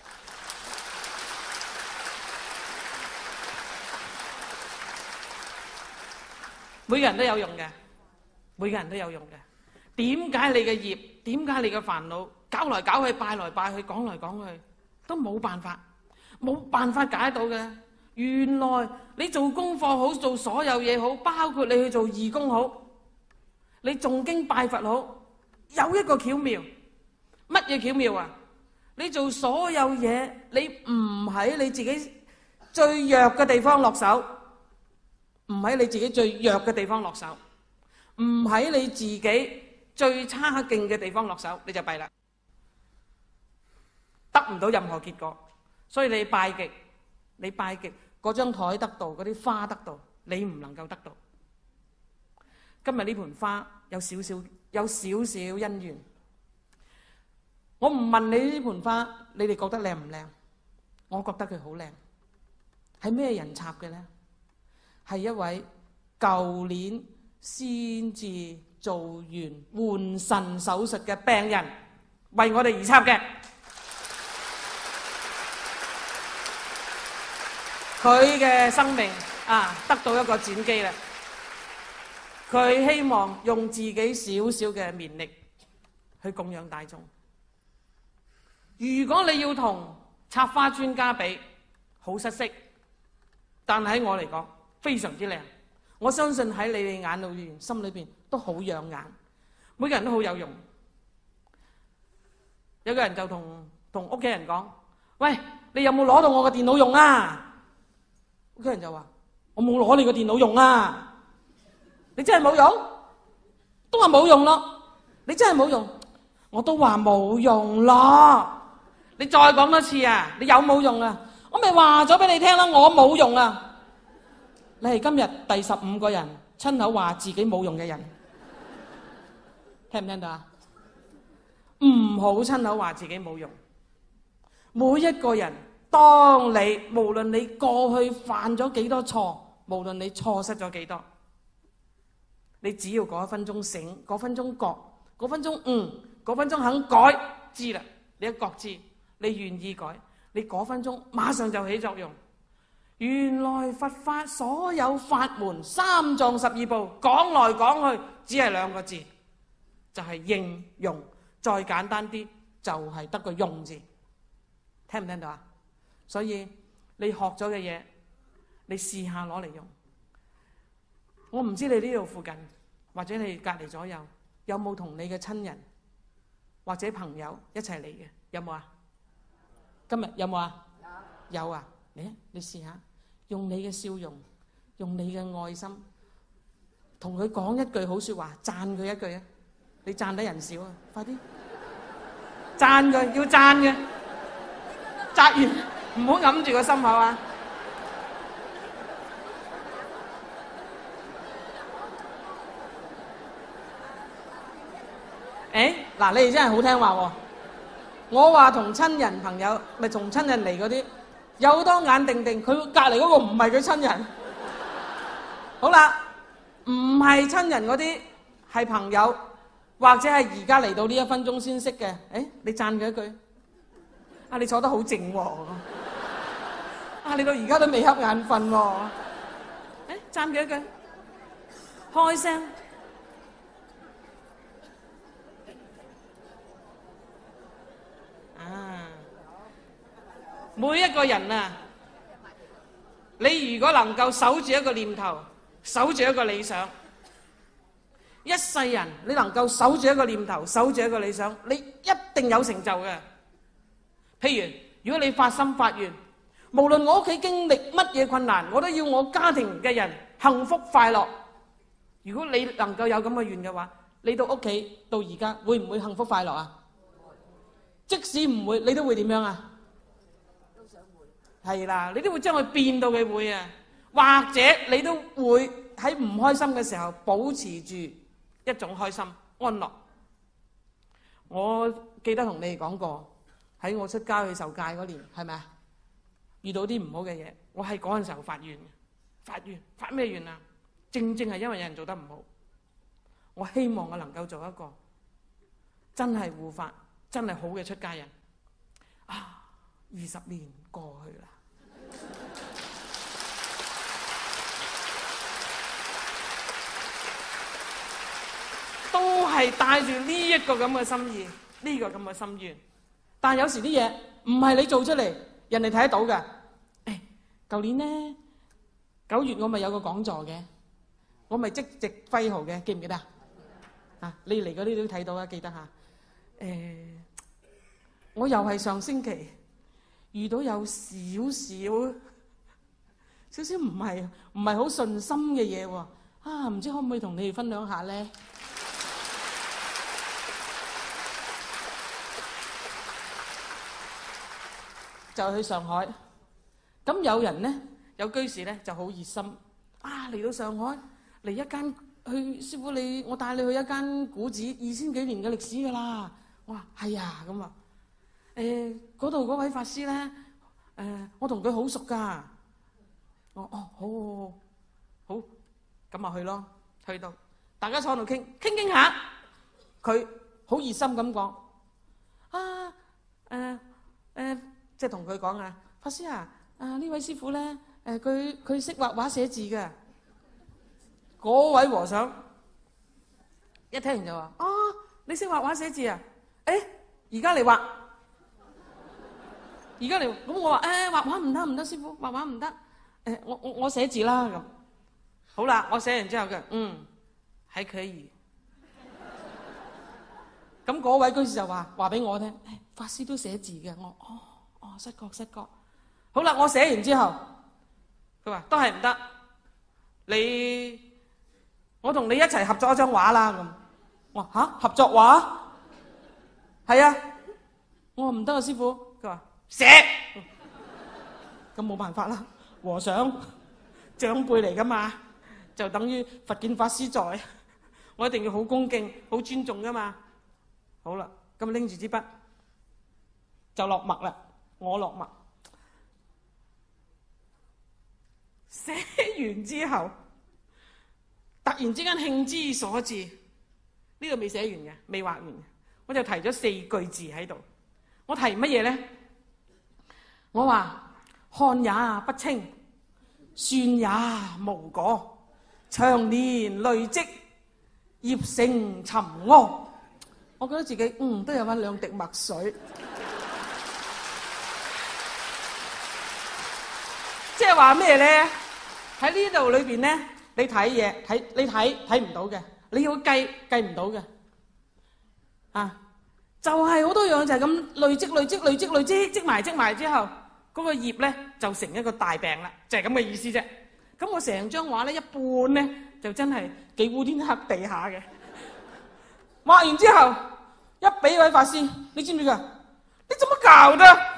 每個人都有用嘅，每個人都有用嘅。點解你嘅業？點解你嘅煩惱？搞來搞去，拜來拜去，講來講去，都冇辦法，冇辦法解到嘅。原來你做功課好，做所有嘢好，包括你去做義工好，你誦經拜佛好，有一個巧妙，乜嘢巧妙啊？你做所有嘢，你唔喺你自己最弱嘅地方落手，唔喺你自己最弱嘅地方落手，唔喺你自己最差勁嘅地方落手，你就弊啦，得唔到任何結果。所以你拜極，你拜極，嗰張台得到，嗰啲花得到，你唔能夠得到。今日呢盆花有少少有少少恩怨，我唔問你呢盆花，你哋覺得靚唔靚？我覺得佢好靚。係咩人插嘅呢？係一位舊年先至做完換腎手術嘅病人為我哋而插嘅。佢嘅生命啊，得到一個轉機啦。佢希望用自己少少嘅綿力去供養大眾。如果你要同插花專家比，好失色，但喺我嚟講非常之靚。我相信喺你哋眼裏邊、心裏邊都好養眼，每個人都好有用。有個人就同同屋企人講：喂，你有冇攞到我個電腦用啊？屋企人就話：我冇攞你個電腦用啊！你真係冇用？都話冇用咯。你真係冇用？我都話冇用咯。你再講多次啊！你有冇用啊？我咪話咗俾你聽啦，我冇用啊！你係今日第十五個人親口話自己冇用嘅人，聽唔聽到啊？唔好親口話自己冇用。每一個人，當你無論你過去犯咗幾多錯，無論你錯失咗幾多，你只要嗰一分鐘醒，嗰分鐘覺，嗰分鐘嗯，嗰分鐘肯改，知啦。你一覺知，你願意改，你嗰分鐘馬上就起作用。原來佛法所有法門三藏十二部講來講去只係兩個字，就係應用。再簡單啲就係得個用字，聽唔聽到啊？所以你學咗嘅嘢，你試下攞嚟用。我唔知你呢度附近或者你隔離左右有冇同你嘅親人或者朋友一齊嚟嘅？有冇啊？今日有冇啊？有。有啊！嚟，你試下用你嘅笑容，用你嘅愛心，同佢講一句好説話，讚佢一句啊！你讚得人少啊，快啲讚佢，要讚嘅，讚完唔好揞住個心口啊！誒，嗱，你哋真係好聽話喎！我話同親人朋友，咪同親人嚟嗰啲，有多眼定定，佢隔離嗰個唔係佢親人。好啦，唔係親人嗰啲，係朋友。或者係而家嚟到呢一分鐘先識嘅，誒，你讚佢一句， 啊，你坐得好靜喎。啊，你到而家都未瞌眼瞓喎。誒，讚佢一句，開聲。啊，每一個人啊，你如果能夠守住一個念頭，守住一個理想，一世人你能夠守住一個念頭，守住一個理想，你一定有成就嘅。譬如如果你發心發願，無論我屋企經歷乜嘢困難，我都要我家庭嘅人幸福快樂。如果你能夠有咁嘅願嘅話，你到屋企到而家會唔會幸福快樂啊？即使唔會，你都會點樣啊？都想會。係啦，你都會將佢變到佢會啊，或者你都會喺唔開心嘅時候保持住一種開心安樂。我記得同你哋講過，喺我出家去受戒嗰年，係咪啊？遇到啲唔好嘅嘢，我係嗰陣時候發願嘅，發願發咩願啊？正正係因為有人做得唔好，我希望我能夠做一個真係護法、真係好嘅出家人。啊，二十年過去啦，都係帶住呢一個咁嘅心意，呢個咁嘅心願。但係有時啲嘢唔係你做出嚟，人哋睇得到嘅。誒，舊年呢九月我咪有個講座嘅，我咪即席揮毫嘅，記唔記得啊？啊，你嚟嗰啲都睇到啊，記得嚇。誒，我又係上星期遇到有少少少少唔係唔係好順心嘅嘢喎。啊，唔知可唔可以同你哋分享下咧？就去上海，咁有人咧，有居士咧就好熱心，啊嚟到上海嚟一間去，師傅你我帶你去一間古寺，二千幾年嘅歷史㗎啦。我話係啊，咁啊，誒嗰度嗰位法師咧，誒、呃、我同佢好熟㗎。我哦好好好，好咁咪去咯，去到大家坐喺度傾傾傾下，佢好熱心咁講，啊誒誒。呃呃即係同佢講啊，法師啊，啊呢位師傅咧，誒佢佢識畫畫寫字嘅。嗰位和尚一聽完就話：啊，你識畫畫寫字啊？誒，而家嚟畫，而家嚟。咁我話：誒畫畫唔得唔得，師傅畫畫唔得。誒我我我寫字啦咁。好啦，我寫完之後嘅，嗯，還可以。咁嗰位居士就話話俾我聽：誒法師都寫字嘅。我哦。哦，失覺失覺。好啦，我寫完之後，佢話都係唔得。你，我同你一齊合作一張畫啦咁。我話吓，合作畫？係啊。我話唔得啊，師傅。佢話寫。咁冇辦法啦，和尚長輩嚟噶嘛，就等於佛見法師在，我一定要好恭敬、好尊重噶嘛。好啦，咁拎住支筆就落墨啦。我落墨，寫完之後，突然之間興之所至，呢個未寫完嘅，未畫完，我就提咗四句字喺度。我提乜嘢咧？我話看也不清，算也無果，長年累積，業成沉疴。我覺得自己嗯都有翻兩滴墨水。即係話咩咧？喺呢度裏邊咧，你睇嘢睇你睇睇唔到嘅，你要計計唔到嘅，啊，就係好多樣就係咁累積累積累積累積積埋積埋之後，嗰個業咧就成一個大病啦，就係咁嘅意思啫。咁我成張畫咧一半咧就真係幾烏天黑地下嘅。畫完之後一俾位法師，你知唔知㗎？你怎麼搞的？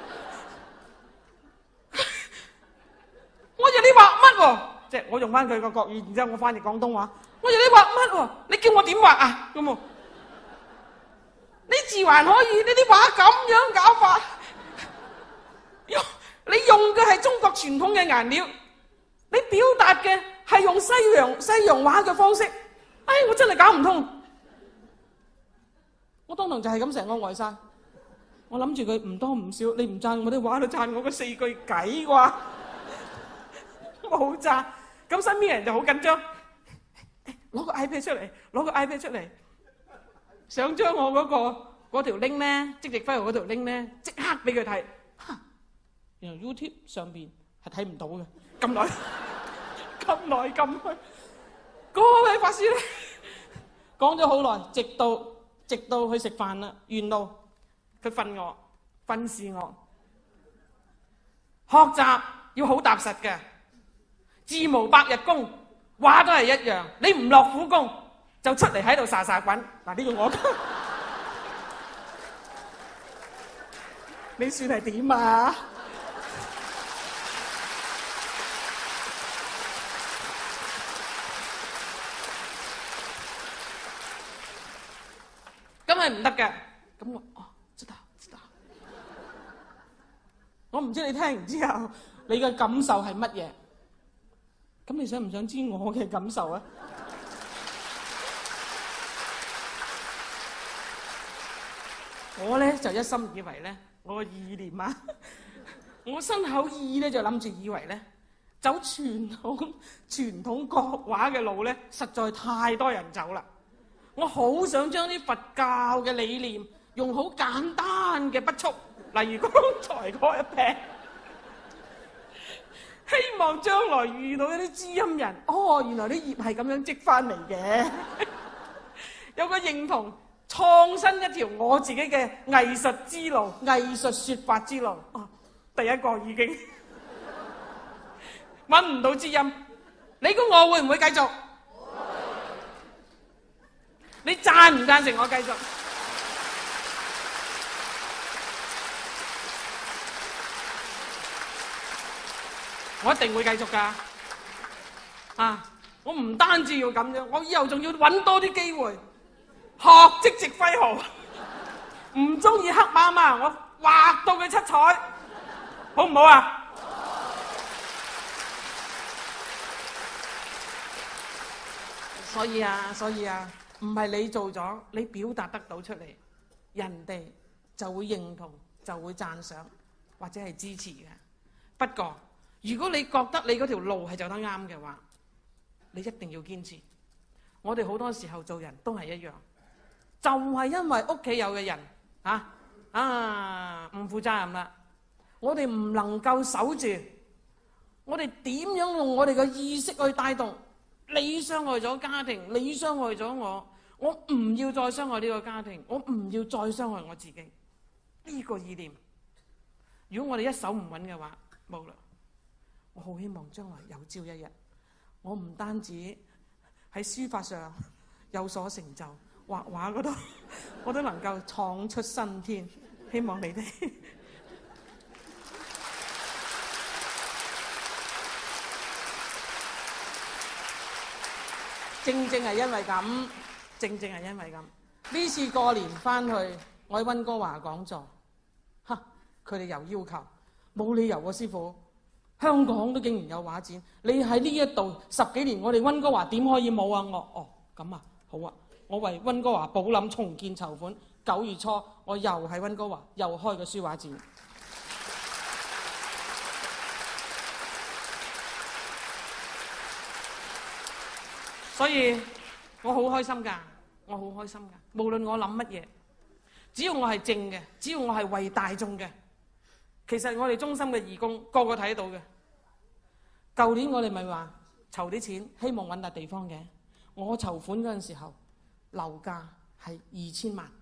我話你畫乜喎？即係我用翻佢個國語，然之後我翻譯廣東話。我話你畫乜喎？你叫我點畫啊？咁喎，你字還可以，你啲畫咁樣搞法，用你用嘅係中國傳統嘅顏料，你表達嘅係用西洋西洋畫嘅方式。哎，我真係搞唔通。我當堂就係咁成個呆晒。 我諗住佢唔多唔少，你唔讚我啲畫，你讚我個四句偈啩？冇讚，咁身邊人就好緊張，攞個 iPad 出嚟，攞個 iPad 出嚟，想將我嗰個嗰條 link 咧，即席輝豪嗰條 link 咧，即刻俾佢睇。嚇，原來 YouTube 上邊係睇唔到嘅，咁耐，咁耐咁去，嗰位法師咧講咗好耐，直到直到去食飯啦，沿路佢訓我，訓示我，學習要好踏實嘅。自無百日功，話都係一樣。你唔落苦功，就出嚟喺度沙沙滾。嗱，呢個我講，你算係點啊？咁係唔得嘅。咁我哦，知道知道。我唔知你聽完之後，你嘅感受係乜嘢？咁你想唔想知我嘅感受啊？我咧就一心以為咧，我個意念啊，我心口意咧就諗住以為咧，走傳統傳統國畫嘅路咧，實在太多人走啦。我好想將啲佛教嘅理念用好簡單嘅筆觸，例如剛才嗰一撇。希望將來遇到一啲知音人，哦，原來啲業係咁樣積翻嚟嘅，有個認同，創新一條我自己嘅藝術之路、藝術說法之路。哦，第一個已經揾唔到知音，你估我會唔會繼續？你贊唔贊成我繼續？我一定會繼續㗎，啊！我唔單止要咁樣，我以後仲要揾多啲機會學即席輝豪，唔中意黑麻麻，我畫到佢七彩，好唔好啊？所以啊，所以啊，唔係你做咗，你表達得到出嚟，人哋就會認同，就會讚賞或者係支持嘅。不過，如果你覺得你嗰條路係走得啱嘅話，你一定要堅持。我哋好多時候做人都係一樣，就係因為屋企有嘅人啊啊唔負責任啦，我哋唔能夠守住，我哋點樣用我哋嘅意識去帶動？你傷害咗家庭，你傷害咗我，我唔要再傷害呢個家庭，我唔要再傷害我自己。呢個意念，如果我哋一手唔穩嘅話，冇啦。我好希望將來有朝一日，我唔單止喺書法上有所成就，畫畫嗰度我都能夠闖出新天。希望你哋正正係因為咁，正正係因為咁。呢次過年翻去，我喺溫哥華講座，嚇佢哋又要求，冇理由喎，師傅。香港都竟然有畫展，你喺呢一度十幾年，我哋溫哥華點可以冇啊？我哦咁啊，好啊，我為溫哥華寶林重建籌款，九月初我又喺溫哥華又開個書畫展，所以我好開心㗎，我好開心㗎。無論我諗乜嘢，只要我係正嘅，只要我係為大眾嘅。其實我哋中心嘅義工個個睇到嘅。舊年我哋咪話籌啲錢，希望揾笪地方嘅。我籌款嗰陣時候，樓價係二千萬。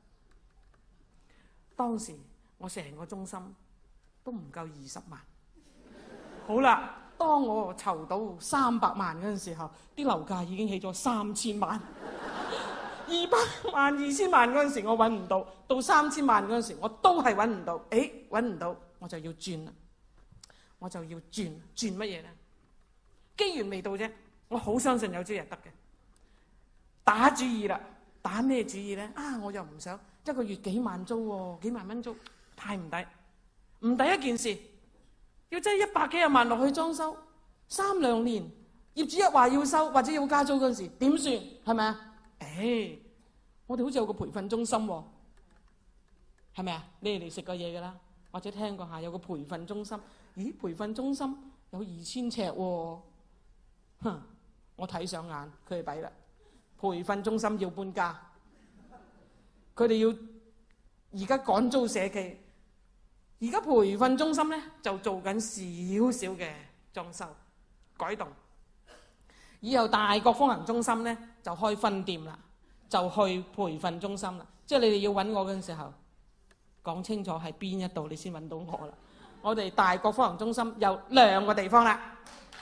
當時我成個中心都唔夠二十萬。好啦，當我籌到三百萬嗰陣時候，啲樓價已經起咗三千萬。二百萬、二千萬嗰陣時我揾唔到，到三千萬嗰陣時我都係揾唔到。誒，揾唔到我就要轉啦，我就要轉轉乜嘢咧？機緣未到啫，我好相信有朝日得嘅。打主意啦，打咩主意咧？啊，我又唔想一個月幾萬租喎，幾萬蚊租太唔抵，唔抵一件事，要擠一百幾廿萬落去裝修，三兩年業主一話要收或者要加租嗰陣時點算？係咪啊？誒，我哋好似有個培訓中心喎， 係咪啊？你哋嚟食過嘢㗎啦，或者聽過下有個培訓中心。咦，培訓中心有二千尺喎，哼！我睇上眼，佢哋弊啦。培訓中心要搬家，佢哋要而家趕租社企。而家培訓中心咧就做緊少少嘅裝修改動。以後大國風行中心咧就開分店啦，就去培訓中心啦。即係你哋要揾我嗰陣時候，講清楚係邊一度，你先揾到我啦。我哋大國風行中心有兩個地方啦。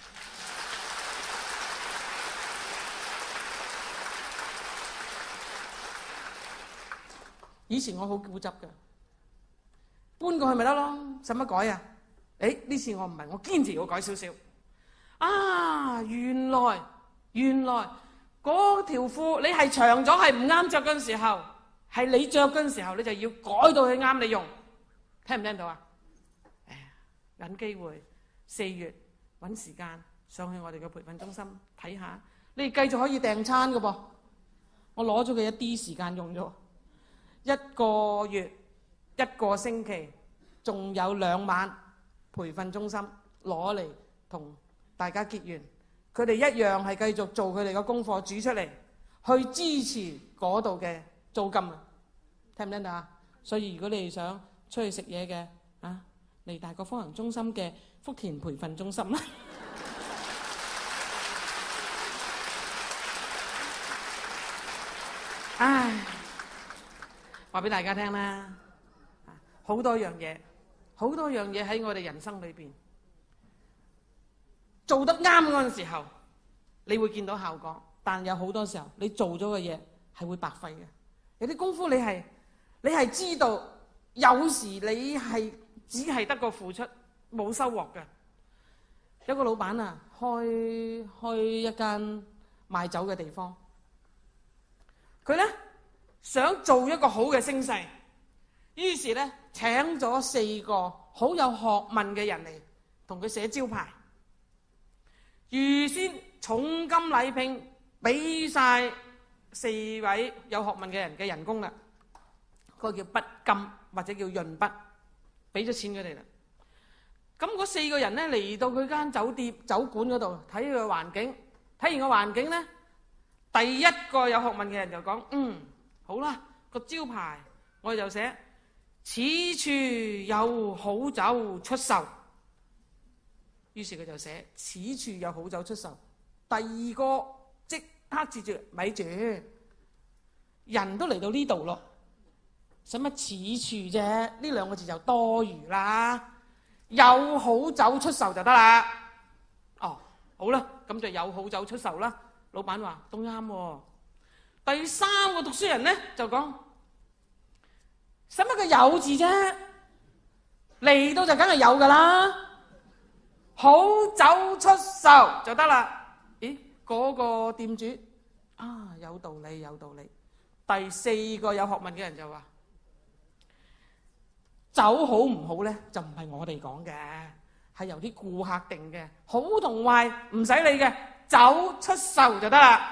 以前我好固執嘅，搬過去咪得咯，使乜改啊？誒，呢次我唔係，我堅持要改少少。啊，原來原來嗰條褲你係長咗係唔啱着嗰陣時候，係你着嗰陣時候，你就要改到佢啱你用。聽唔聽到啊？誒，揾機會四月揾時間上去我哋嘅培訓中心睇下，你哋繼續可以訂餐㗎噃。我攞咗佢一啲時間用咗一個月一個星期，仲有兩晚培訓中心攞嚟同大家結緣。佢哋一樣係繼續做佢哋嘅功課，煮出嚟去支持嗰度嘅租金啊！聽唔聽到啊？所以如果你哋想出去食嘢嘅啊，嚟大國風行中心嘅福田培訓中心啦。唉，話俾大家聽啦，好多樣嘢，好多樣嘢喺我哋人生裏邊做得啱嗰陣時候，你會見到效果，但有好多時候你做咗嘅嘢係會白費嘅。有啲功夫你係你係知道，有時你係只係得個付出冇收穫嘅。有個老闆啊，開開一間賣酒嘅地方，佢咧想做一個好嘅聲勢，於是咧請咗四個好有學問嘅人嚟同佢寫招牌，預先重金禮聘，俾晒四位有學問嘅人嘅人工啦。嗰個叫筆金或者叫潤筆，俾咗錢佢哋啦。咁嗰四個人咧嚟到佢間酒店酒館嗰度睇佢個環境，睇完個環境咧，第一個有學問嘅人就講：嗯，好啦，個招牌我哋就寫此處有好酒出售。於是佢就寫此處有好酒出售。第二個即刻接住，咪住，人都嚟到呢度咯，使乜此處啫？呢兩個字就多餘啦，有好酒出售就得啦。哦，好啦，咁就有好酒出售啦。老闆話都啱喎。第三個讀書人咧就講：使乜個有字啫？嚟到就梗係有噶啦，好酒出售就得啦。咦，嗰個店主啊，有道理有道理。第四個有學問嘅人就話：酒好唔好咧，就唔係我哋講嘅，係由啲顧客定嘅，好同壞唔使理嘅，酒出售就得啦。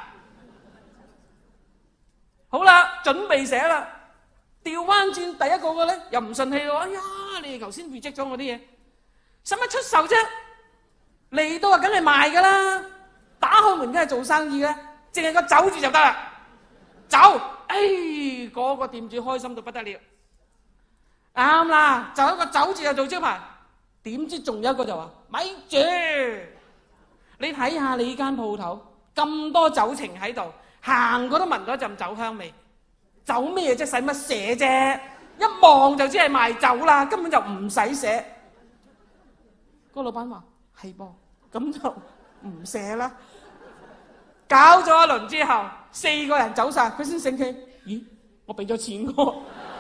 好啦，準備寫啦，調翻轉第一個個咧又唔順氣喎。哎呀，你哋頭先 reject 咗我啲嘢，使乜出售啫？嚟到啊，梗係賣噶啦，打開門梗係做生意嘅，淨係個酒字就得啦。酒，哎，嗰個店主開心到不得了。啱啦，就一個酒字就做招牌，點知仲有一個就話：咪住，你睇下你間鋪頭咁多酒埕喺度，行過都聞到一陣酒香味，酒咩啫？使乜寫啫？一望就知係賣酒啦，根本就唔使寫。個老闆話：係噃，咁就唔寫啦。搞咗一輪之後，四個人走晒，佢先醒起：咦，我俾咗錢喎。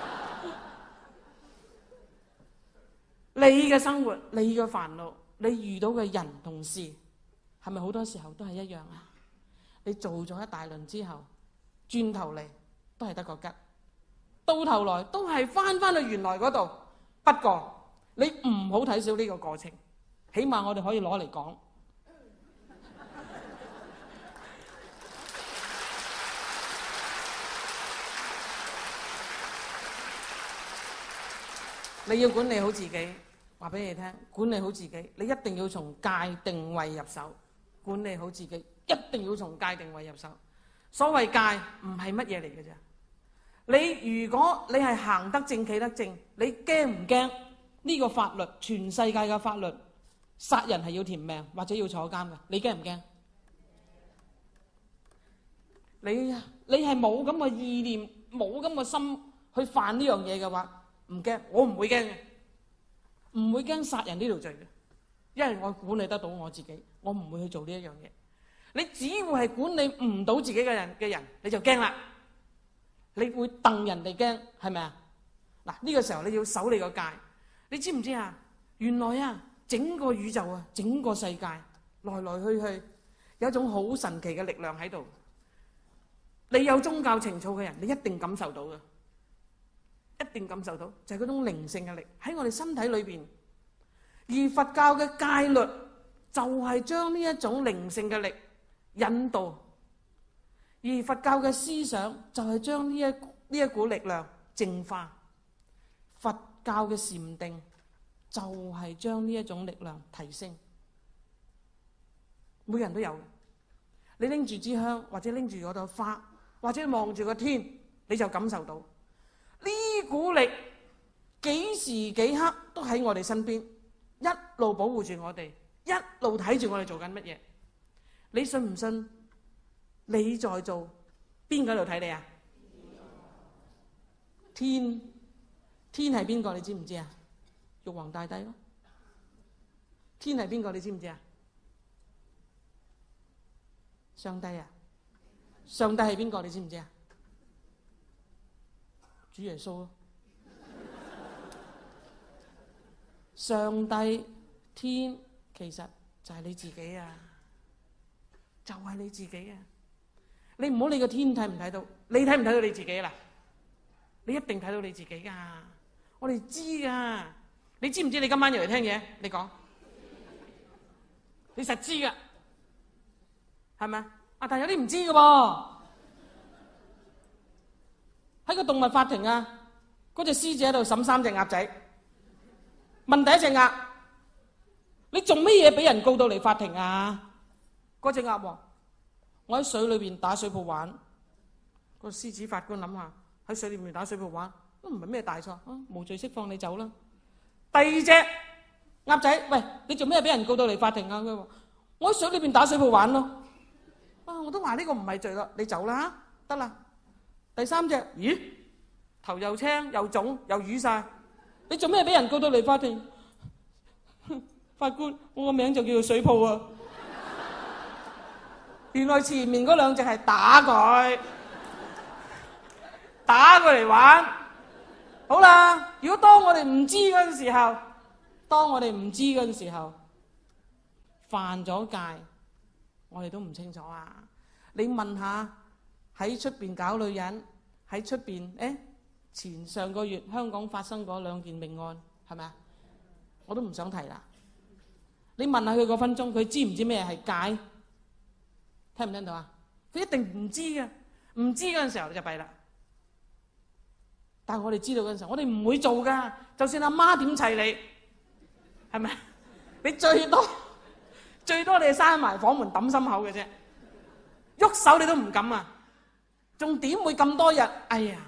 你嘅生活，你嘅煩惱，你遇到嘅人同事，係咪好多時候都係一樣啊？你做咗一大輪之後，轉頭嚟都係得個吉，到頭來都係翻翻去原來嗰度。不過你唔好睇小呢個過程，起碼我哋可以攞嚟講。 你要管理好自己，話俾你聽，管理好自己，你一定要從界定位入手。管理好自己，一定要從界定位入手。所謂界唔係乜嘢嚟嘅啫。你如果你係行得正企得正，你驚唔驚呢個法律？全世界嘅法律，殺人係要填命或者要坐監嘅，你驚唔驚？你你係冇咁嘅意念，冇咁嘅心去犯呢樣嘢嘅話，唔驚，我唔會驚嘅，唔會驚殺人呢條罪嘅，因為我管理得到我自己，我唔會去做呢一樣嘢。你只要係管理唔到自己嘅人嘅人，你就驚啦，你會戥人哋驚，係咪啊？嗱，呢個時候你要守你個界，你知唔知啊？原來啊，整個宇宙啊，整個世界來來去去，有一種好神奇嘅力量喺度。你有宗教情操嘅人，你一定感受到嘅，一定感受到，就係嗰種靈性嘅力喺我哋身體裏邊。而佛教嘅戒律就係將呢一種靈性嘅力引導，而佛教嘅思想就係將呢一呢一股力量淨化。佛教嘅禪定就係將呢一種力量提升。每人都有，你拎住支香，或者拎住嗰朵花，或者望住個天，你就感受到呢股力幾時幾刻都喺我哋身邊，一路保護住我哋，一路睇住我哋做緊乜嘢。你信唔信？你在做，邊個喺度睇你啊？天，天係邊個？你知唔知啊？玉皇大帝咯。天係邊個？你知唔知啊？上帝啊！上帝係邊個？你知唔知啊？主耶穌咯。上帝天其實就係你自己啊，就係你自己啊！你唔好理個天睇唔睇到，你睇唔睇到你自己啦？你一定睇到你自己噶，我哋知噶。你知唔知你今晚要嚟聽嘢？你講，你實知噶，係咪啊？但係有啲唔知噶噃。喺個動物法庭啊，嗰隻獅子喺度審三隻鴨仔，問第一隻鴨：你做乜嘢俾人告到嚟法庭啊？嗰隻鴨話：我喺水裏邊打水泡玩。個獅子法官諗下，喺水裏面打水泡玩都唔係咩大錯，啊，無罪釋放你走啦。第二隻鴨仔：喂，你做咩俾人告到嚟法庭啊？佢話：我喺水裏邊打水泡玩咯。啊，我都話呢個唔係罪啦，你走啦，得啦。第三隻，咦，頭又青又腫又瘀晒，你做咩俾人告到嚟法庭？法官，我個名就叫做水泡啊。原來前面嗰兩隻係打佢，打佢嚟玩。好啦，如果當我哋唔知嗰陣時候，當我哋唔知嗰陣時候，犯咗戒，我哋都唔清楚啊。你問下。喺出邊搞女人，喺出邊誒前上個月香港發生嗰兩件命案，係咪啊？我都唔想提啦。你問下佢嗰分鐘，佢知唔知咩係戒？聽唔聽到啊？佢一定唔知嘅，唔知嗰陣時候就弊啦。但係我哋知道嗰陣時候，我哋唔會做噶。就算阿媽點砌你，係咪？你最多最多你係閂埋房門揼心口嘅啫，喐手你都唔敢啊！仲點會咁多日？哎呀，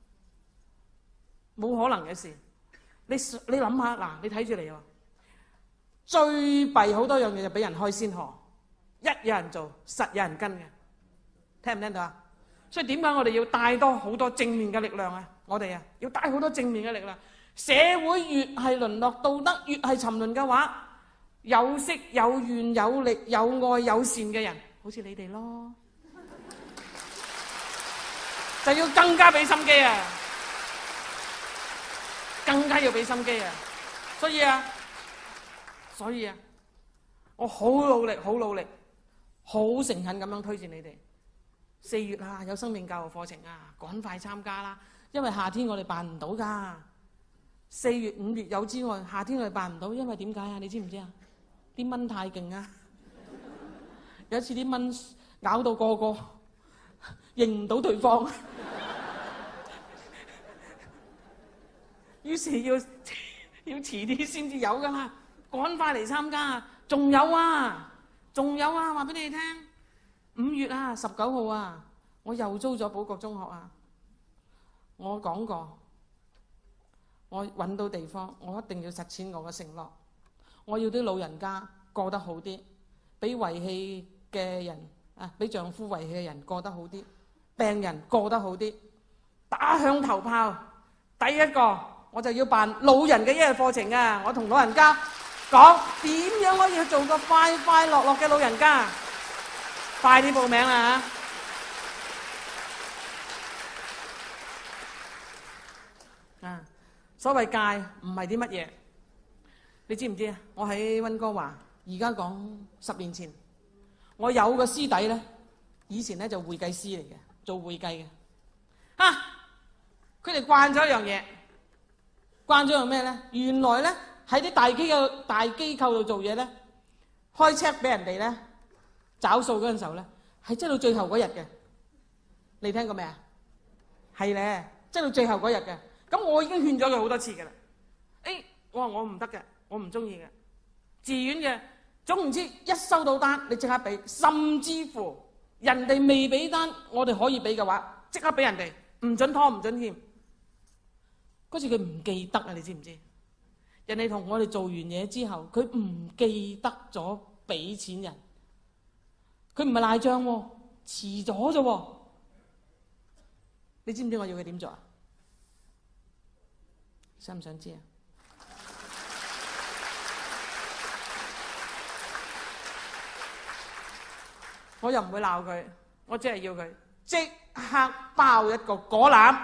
冇可能嘅事。你你諗下嗱，你睇住嚟喎，最弊好多樣嘢就俾人開先河，一有人做，實有人跟嘅。聽唔聽到啊？所以點解我哋要帶多好多正面嘅力量啊？我哋啊，要帶好多正面嘅力量。社會越係淪落，道德越係沉淪嘅話，有識有願有力有愛有善嘅人，好似你哋咯。就要更加俾心機啊！更加要俾心機啊！所以啊，所以啊，我好努力，好努力，好誠懇咁樣推薦你哋。四月啊，有生命教育課程啊，趕快參加啦！因為夏天我哋辦唔到㗎。四月、五月有之外，夏天我哋辦唔到，因為點解啊？你知唔知啊？啲蚊太勁啊！有一次啲蚊咬到個個認唔到對方，於是要要遲啲先至有噶啦，趕快嚟參加啊！仲有啊，仲有啊，話俾你哋聽，五月啊，十九號啊，我又租咗寶覺中學啊。我講過，我揾到地方，我一定要實踐我嘅承諾。我要啲老人家過得好啲，俾遺棄嘅人啊，俾丈夫遺棄嘅人過得好啲，病人過得好啲。打響頭炮，第一個我就要辦老人嘅一日課程啊！我同老人家講點樣可以去做個快快樂樂嘅老人家，快啲報名啦嚇！啊，所謂戒唔係啲乜嘢，你知唔知啊？我喺溫哥華，而家講十年前，我有個師弟咧，以前咧就會計師嚟嘅，做會計嘅。啊！佢哋慣咗一樣嘢，慣咗樣咩咧？原來咧喺啲大機構、大機構度做嘢咧，開 check 俾人哋咧找數嗰陣時候咧，係即到最後嗰日嘅。你聽過未啊？係咧，即到最後嗰日嘅。咁我已經勸咗佢好多次嘅啦。誒，我話我唔得嘅，我唔中意嘅。自願嘅，總唔知一收到單你即刻俾，甚至乎人哋未俾單，我哋可以俾嘅話，即刻俾人哋。唔准拖，唔准欠。嗰次佢唔記得啊！你知唔知？人哋同我哋做完嘢之後，佢唔記得咗俾錢人。佢唔係賴帳喎，遲咗啫喎。你知唔知我要佢點做啊？想唔想知啊？我又唔會鬧佢，我只係要佢即刻包一個果籃，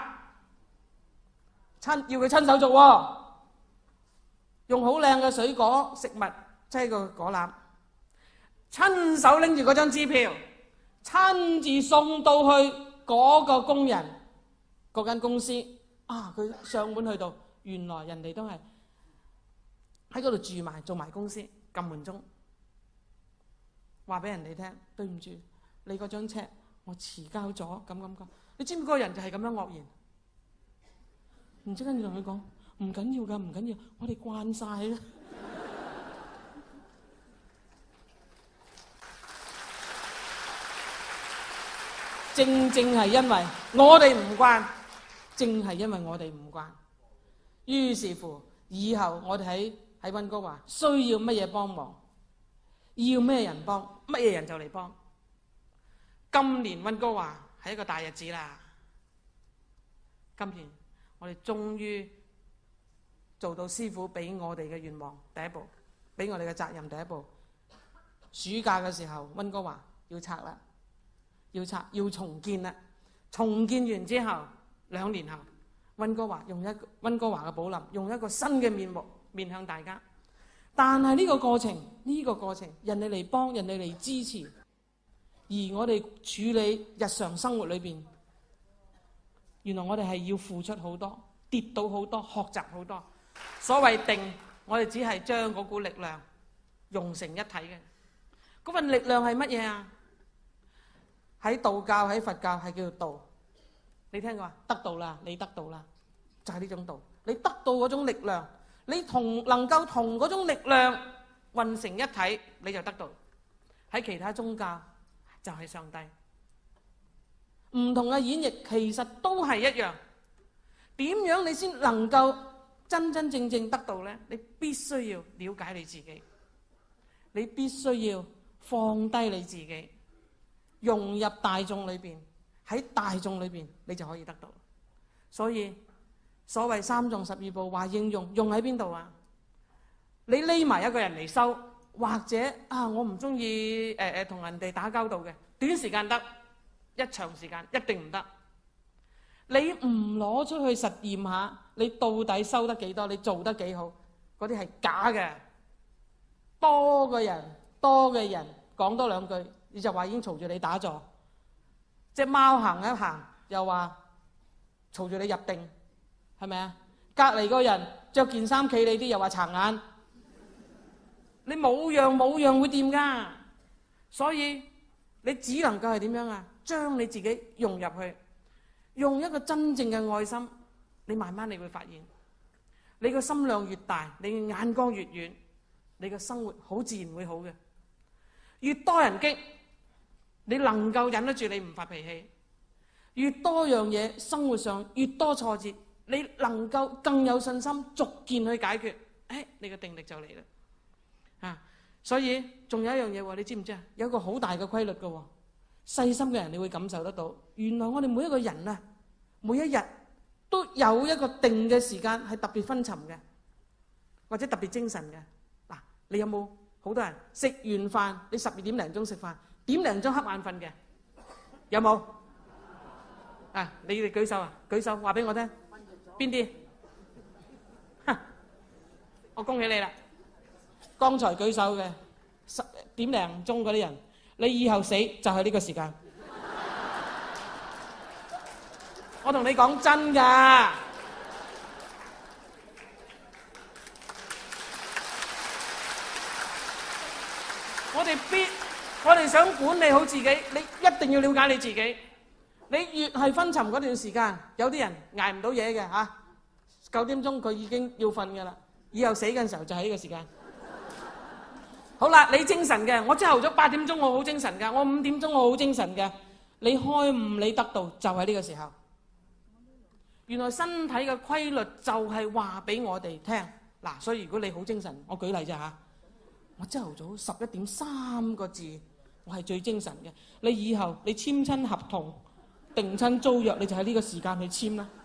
親要佢親手做喎，用好靚嘅水果食物擠個果籃，親手拎住嗰張支票，親自送到去嗰個工人嗰間公司啊！佢上門去到，原來人哋都係喺嗰度住埋，做埋公司，撳門鐘，話俾人哋聽，對唔住，你嗰張 check我遲交咗，咁咁講。你知唔知嗰個人就係咁樣愕然？唔知跟住同佢講，唔緊要㗎，唔緊要，我哋慣晒啦。正正係因為我哋唔慣，正係因為我哋唔慣。於是乎，以後我哋喺喺溫哥華需要乜嘢幫忙，要咩人幫，乜嘢人就嚟幫。今年溫哥華係一個大日子啦！今年我哋終於做到師父俾我哋嘅願望第一步，俾我哋嘅責任第一步。暑假嘅時候，溫哥華要拆啦，要拆要重建啦。重建完之後，兩年後，溫哥華用一個溫哥華嘅寶林用一個新嘅面目面向大家。但係呢個過程，呢、這個過程，人哋嚟幫，人哋嚟支持。而我哋處理日常生活裏邊，原來我哋係要付出好多，跌倒好多，學習好多。所謂定，我哋只係將嗰股力量融成一體嘅。嗰份力量係乜嘢啊？喺道教喺佛教係叫做道。你聽過啊？得道啦，你得道啦，就係呢種道。你得到嗰種力量，你同能夠同嗰種力量混成一體，你就得到。喺其他宗教就係上帝，唔同嘅演繹其實都係一樣。點樣你先能夠真真正正得到呢？你必須要了解你自己，你必須要放低你自己，融入大眾裏邊，喺大眾裏邊你就可以得到。所以所謂三藏十二部話應用，用喺邊度啊？你匿埋一個人嚟修，或者啊，我唔中意誒誒同人哋打交道嘅，短時間得，一長時間一定唔得。你唔攞出去實驗下，你到底收得幾多？你做得幾好？嗰啲係假嘅。多個人，多嘅人講多兩句，你就話已經嘈住你打坐。隻貓行一行，又話嘈住你入定，係咪啊？隔離個人着件衫企你啲，又話殘眼。你冇樣冇樣會掂㗎，所以你只能夠係點樣啊？將你自己融入去，用一個真正嘅愛心，你慢慢你會發現， 你個心量越大，你嘅眼光越遠，你嘅生活好自然會好嘅。越多人激，你能夠忍得住你唔發脾氣；越多樣嘢，生活上越多挫折，你能夠更有信心逐件去解決。誒，你嘅定力就嚟啦。啊，所以仲有一樣嘢喎，你知唔知啊？有一個好大嘅規律嘅喎，細心嘅人你會感受得到。原來我哋每一個人啊，每一日都有一個定嘅時間係特別昏沉嘅，或者特別精神嘅。嗱，你有冇好多人食完飯，你十二點零鐘食飯，點零鐘瞌眼瞓嘅？有冇？啊，你哋舉手啊！舉手話俾我聽，邊啲？我恭喜你啦！剛才舉手嘅十點零鐘嗰啲人，你以後死就係呢個時間。我同你講真㗎，我哋必我哋想管理好自己，你一定要了解你自己。你越係昏沉嗰段時間，有啲人捱唔到嘢嘅嚇，九點鐘佢已經要瞓㗎啦。以後死嘅時候就係呢個時間。好啦，你精神嘅，我朝頭早八點鐘我好精神㗎，我五點鐘我好精神嘅。你開悟你得道就係呢個時候。原來身體嘅規律就係話俾我哋聽。嗱，所以如果你好精神，我舉例啫嚇，我朝頭早十一點三個字，我係最精神嘅。你以後你簽親合同、訂親租約，你就喺呢個時間去簽啦。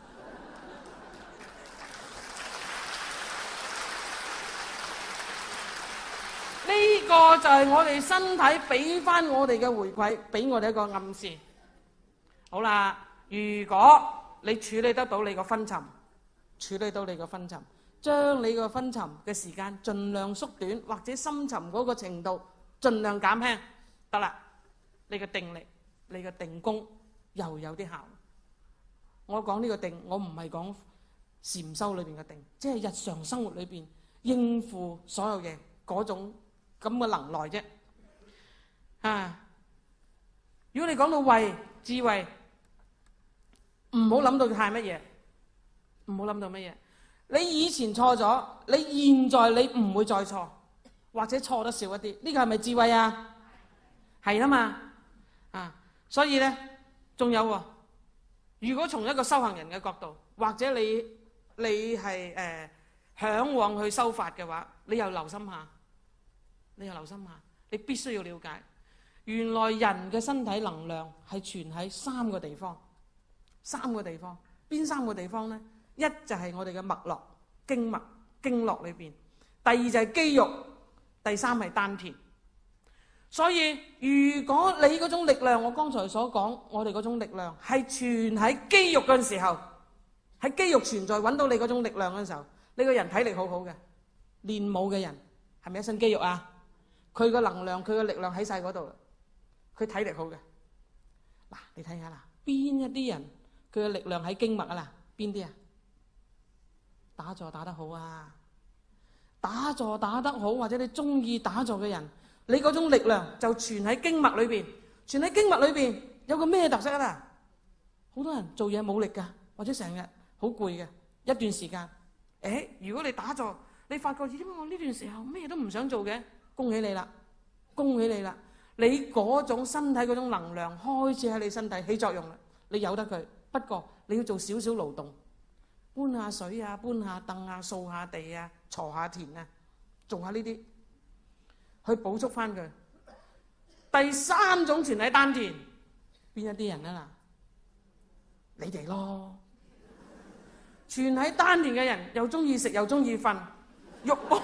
呢個就係我哋身體俾翻我哋嘅回饋，俾我哋一個暗示。好啦，如果你處理得到你個昏沉，處理到你個昏沉，將你個昏沉嘅時間盡量縮短，或者深沉嗰個程度盡量減輕，得啦。你嘅定力，你嘅定功又有啲效。我講呢個定，我唔係講禪修裏邊嘅定，即係日常生活裏邊應付所有嘢嗰種咁嘅能耐啫。啊，如果你講到慧智慧，唔好諗到太乜嘢，唔好諗到乜嘢。你以前錯咗，你現在你唔會再錯，或者錯得少一啲。呢個係咪智慧啊？係啊嘛。啊，所以咧，仲有喎。如果從一個修行人嘅角度，或者你你係誒嚮往去修法嘅話，你又留心下，你又留心下，你必須要了解，原來人嘅身體能量係存喺三個地方。三個地方，邊三個地方呢？一就係我哋嘅脈絡、經脈、經絡裏邊；第二就係肌肉；第三係丹田。所以如果你嗰種力量，我剛才所講，我哋嗰種力量係存喺肌肉嘅時候，喺肌肉存在揾到你嗰種力量嘅時候，你個人體力好好嘅。練武嘅人係咪一身肌肉啊？佢個能量、佢個力量喺晒嗰度，佢體力好嘅。嗱，你睇下啦，邊一啲人？佢嘅力量喺經脈啊啦，邊啲啊？打坐打得好啊，打坐打得好，或者你中意打坐嘅人，你嗰種力量就存喺經脈裏邊。存喺經脈裏邊有個咩特色啊啦？好多人做嘢冇力噶，或者成日好攰嘅一段時間。誒，如果你打坐，你發覺咦，點解我呢段時候咩都唔想做嘅？恭喜你啦，恭喜你啦！你嗰種身體嗰種能量開始喺你身體起作用啦，你由得佢。不過你要做少少勞動，搬下水啊，搬下凳啊，掃下地啊，鋤下田啊，做下呢啲，去補足翻佢。第三種存喺丹田，邊一啲人啊嗱？你哋咯，存喺丹田嘅人又中意食又中意瞓，欲望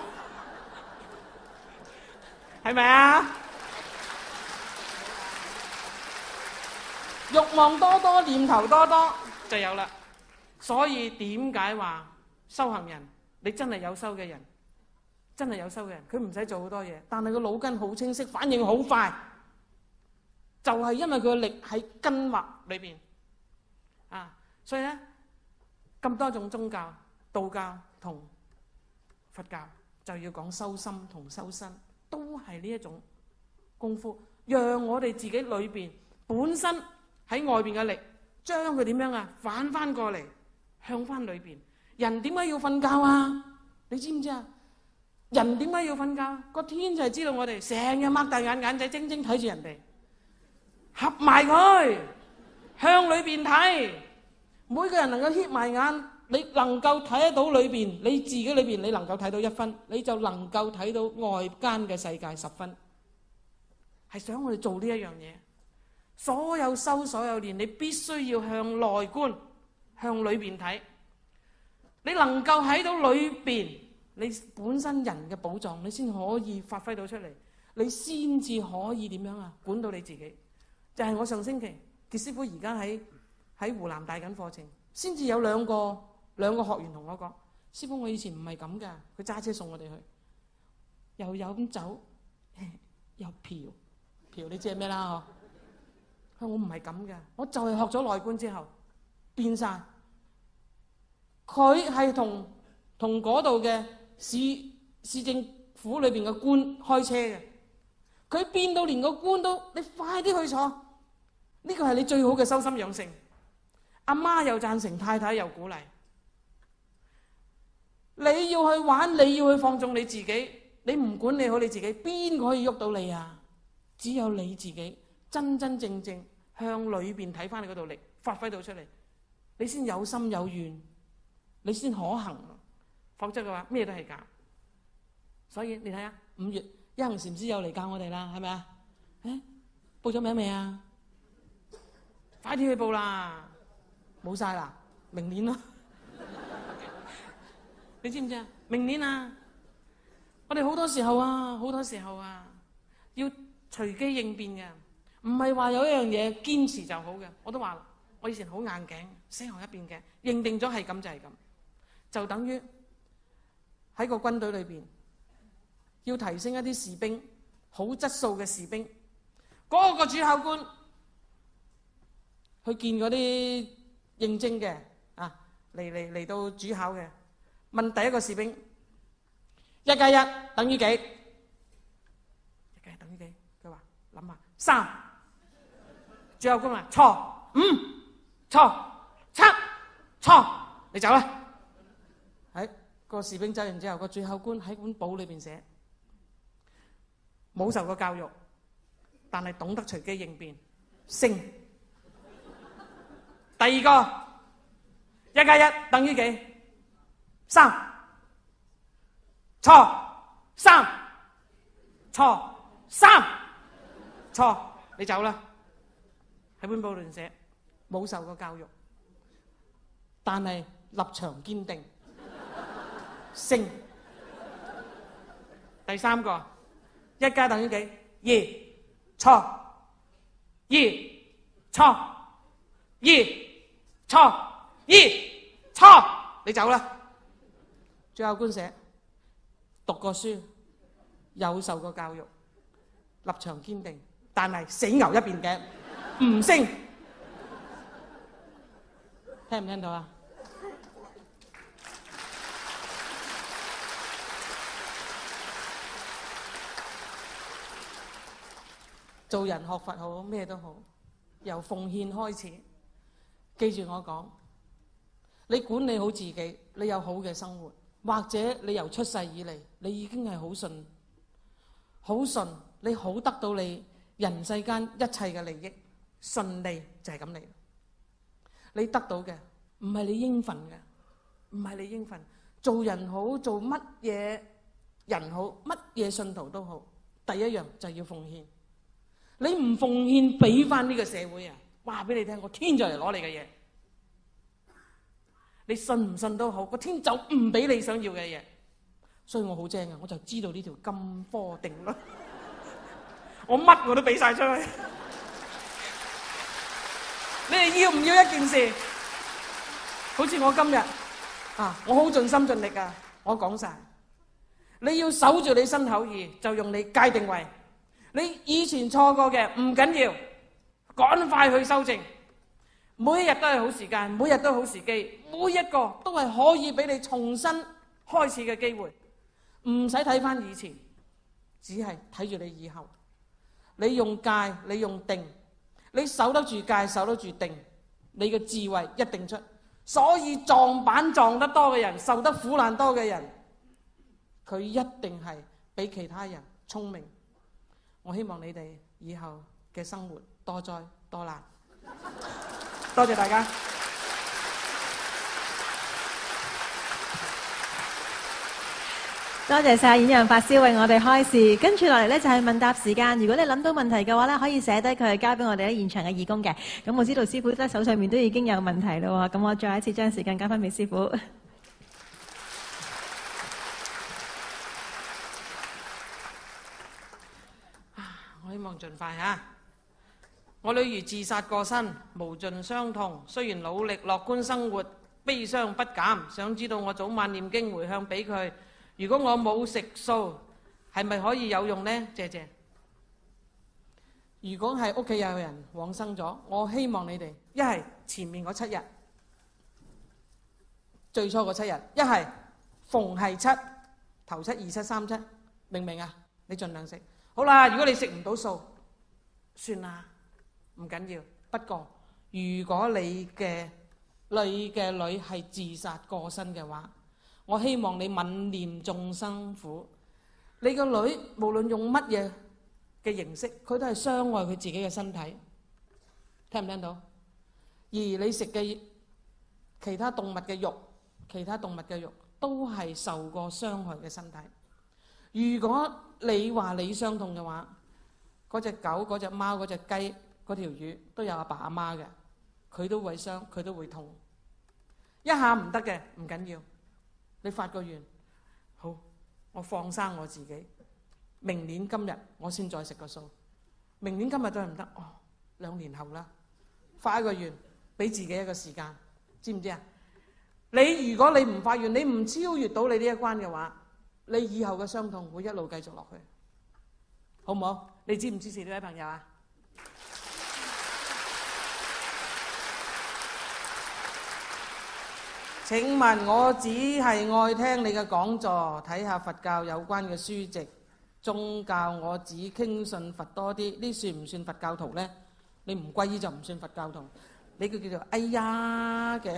係咪啊？欲望多多，念頭多多就有啦。所以點解話修行人，你真係有修嘅人，真係有修嘅人，佢唔使做好多嘢，但係個腦筋好清晰，反應好快，就係因為佢嘅力喺根脈裏邊啊。所以咧，咁多種宗教，道教同佛教就要講修心同修身，都係呢一種功夫，讓我哋自己裏邊本身喺外邊嘅力，將佢點樣啊反翻過嚟，向翻裏邊， 人點解要瞓覺啊？你知唔知啊？人點解要瞓覺？個天就係知道我哋成日擘大眼眼仔精精睇住人哋，合埋佢向裏邊睇。每個人能夠瞌埋眼，你能夠睇得到裏邊，你自己裏邊你能夠睇到一分，你就能夠睇到外間嘅世界十分。係想我哋做呢一樣嘢。所有修所有練，你必須要向內觀，向裏邊睇。你能夠喺到裏邊，你本身人嘅寶藏，你先可以發揮到出嚟，你先至可以點樣啊？管到你自己。就係、是、我上星期傑師傅而家喺喺湖南帶緊課程，先至有兩個兩個學員同我講：師傅，我以前唔係咁㗎。佢揸車送我哋去，又飲酒，又嫖嫖，你知係咩啦？嗬，我唔係咁㗎，我就係學咗內觀之後變晒。佢係同同嗰度嘅市市政府裏邊嘅官開車嘅，佢變到連個官都，你快啲去坐，呢個係你最好嘅修心養性。阿媽又贊成，太太又鼓勵。你要去玩，你要去放縱你自己，你唔管理好你自己，邊個可以喐到你啊？只有你自己真真正正向裏邊睇翻你嗰度力，發揮到出嚟，你先有心有願，你先可行。否則嘅話，咩都係假。所以你睇下，五月一行禪師又嚟教我哋啦，係咪啊？誒，報咗名未啊？快啲去報啦！冇晒啦，明年咯。你知唔知啊？明年啊，我哋好多時候啊，好多時候啊，要隨機應變嘅，唔係話有一樣嘢堅持就好嘅。我都話，我以前好硬頸，死行一邊嘅，認定咗係咁就係咁，就等於喺個軍隊裏邊要提升一啲士兵，好質素嘅士兵，嗰、那個主考官去見嗰啲應徵嘅啊，嚟嚟嚟到主考嘅，問第一個士兵：一加一等於幾？一加一等於幾？佢話諗下三。主考官話錯，五錯，七錯，你走啦。喺個士兵走完之後，個主考官喺本簿裏邊寫：冇受過教育，但係懂得隨機應變，升。第二個，一加一等於幾？三，錯，三，錯，三，錯，你走啦。喺本簿裏邊寫，冇受過教育，但係立場堅定，升。第三個，一加等於幾？二，錯，二，錯，二，錯，二，錯，你走啦。主考官寫，讀過書，有受過教育，立場堅定，但係死牛一邊頸，唔升。聽唔聽到啊？做人學佛好，咩都好，由奉獻開始。記住我講，你管理好自己，你有好嘅生活，或者你由出世以嚟，你已經係好順，好順，你好得到你人世間一切嘅利益，順利就係咁嚟。你得到嘅唔係你應份嘅，唔係你應份。做人好，做乜嘢人好，乜嘢信徒都好，第一樣就係要奉獻。你唔奉獻俾翻呢個社會啊，話俾你聽，個天就嚟攞你嘅嘢。你信唔信都好，個天就唔俾你想要嘅嘢。所以我好正啊，我就知道呢條金科定律，我乜我都俾晒出去。你哋要唔要一件事？好似我今日啊，我好盡心盡力啊，我講晒。你要守住你身口意，就用你界定為。你以前錯過嘅唔緊要，趕快去修正。每一日都係好時間，每日都係好時機，每一個都係可以俾你重新開始嘅機會。唔使睇翻以前，只係睇住你以後。你用戒，你用定，你守得住戒，守得住定，你嘅智慧一定出。 所以撞板撞得多嘅人，受得苦難多嘅人，佢一定係比其他人聰明。我希望你哋以後嘅生活多災多難。多謝大家。 多謝晒演揚法師為我哋開示，跟住落嚟呢，就係問答時間。如果你諗到問題嘅話呢，可以寫低佢交俾我哋喺現場嘅義工嘅。咁我知道師傅咧手上面都已經有問題啦，咁我再一次將時間交翻俾師傅。 我希望盡快嚇。我女兒自殺過身，無盡傷痛。雖然努力樂觀生活，悲傷不減。想知道我早晚念經回向俾佢。如果我冇食素，係咪可以有用呢？謝謝。如果係屋企有人往生咗，我希望你哋一係前面嗰七日，最初嗰七日，一係逢係七，頭七、二七、三七，明唔明啊？你盡量食。好啦，如果你食唔到素，算啦，唔緊要。不過如果你嘅你嘅女係自殺過身嘅話，我希望你憫念眾生苦。你個女無論用乜嘢嘅形式，佢都係傷害佢自己嘅身體，聽唔聽到？而你食嘅其他動物嘅肉，其他動物嘅肉都係受過傷害嘅身體。如果你話你傷痛嘅話，嗰隻狗、嗰隻貓、嗰隻雞、嗰條魚都有阿爸阿媽嘅，佢都會傷，佢都會痛。一下唔得嘅唔緊要。你發個願，好，我放生我自己。明年今日我先再食個素。明年今日再唔得，哦，兩年後啦。發一個願，俾自己一個時間，知唔知啊？你如果你唔發願，你唔超越到你呢一關嘅話，你以後嘅傷痛會一路繼續落去，好唔好？你支唔支持呢位朋友啊？請問我只係愛聽你嘅講座，睇下佛教有關嘅書籍，宗教我只傾信佛多啲，呢算唔算佛教徒呢？你唔皈依就唔算佛教徒，呢個叫做哎呀嘅。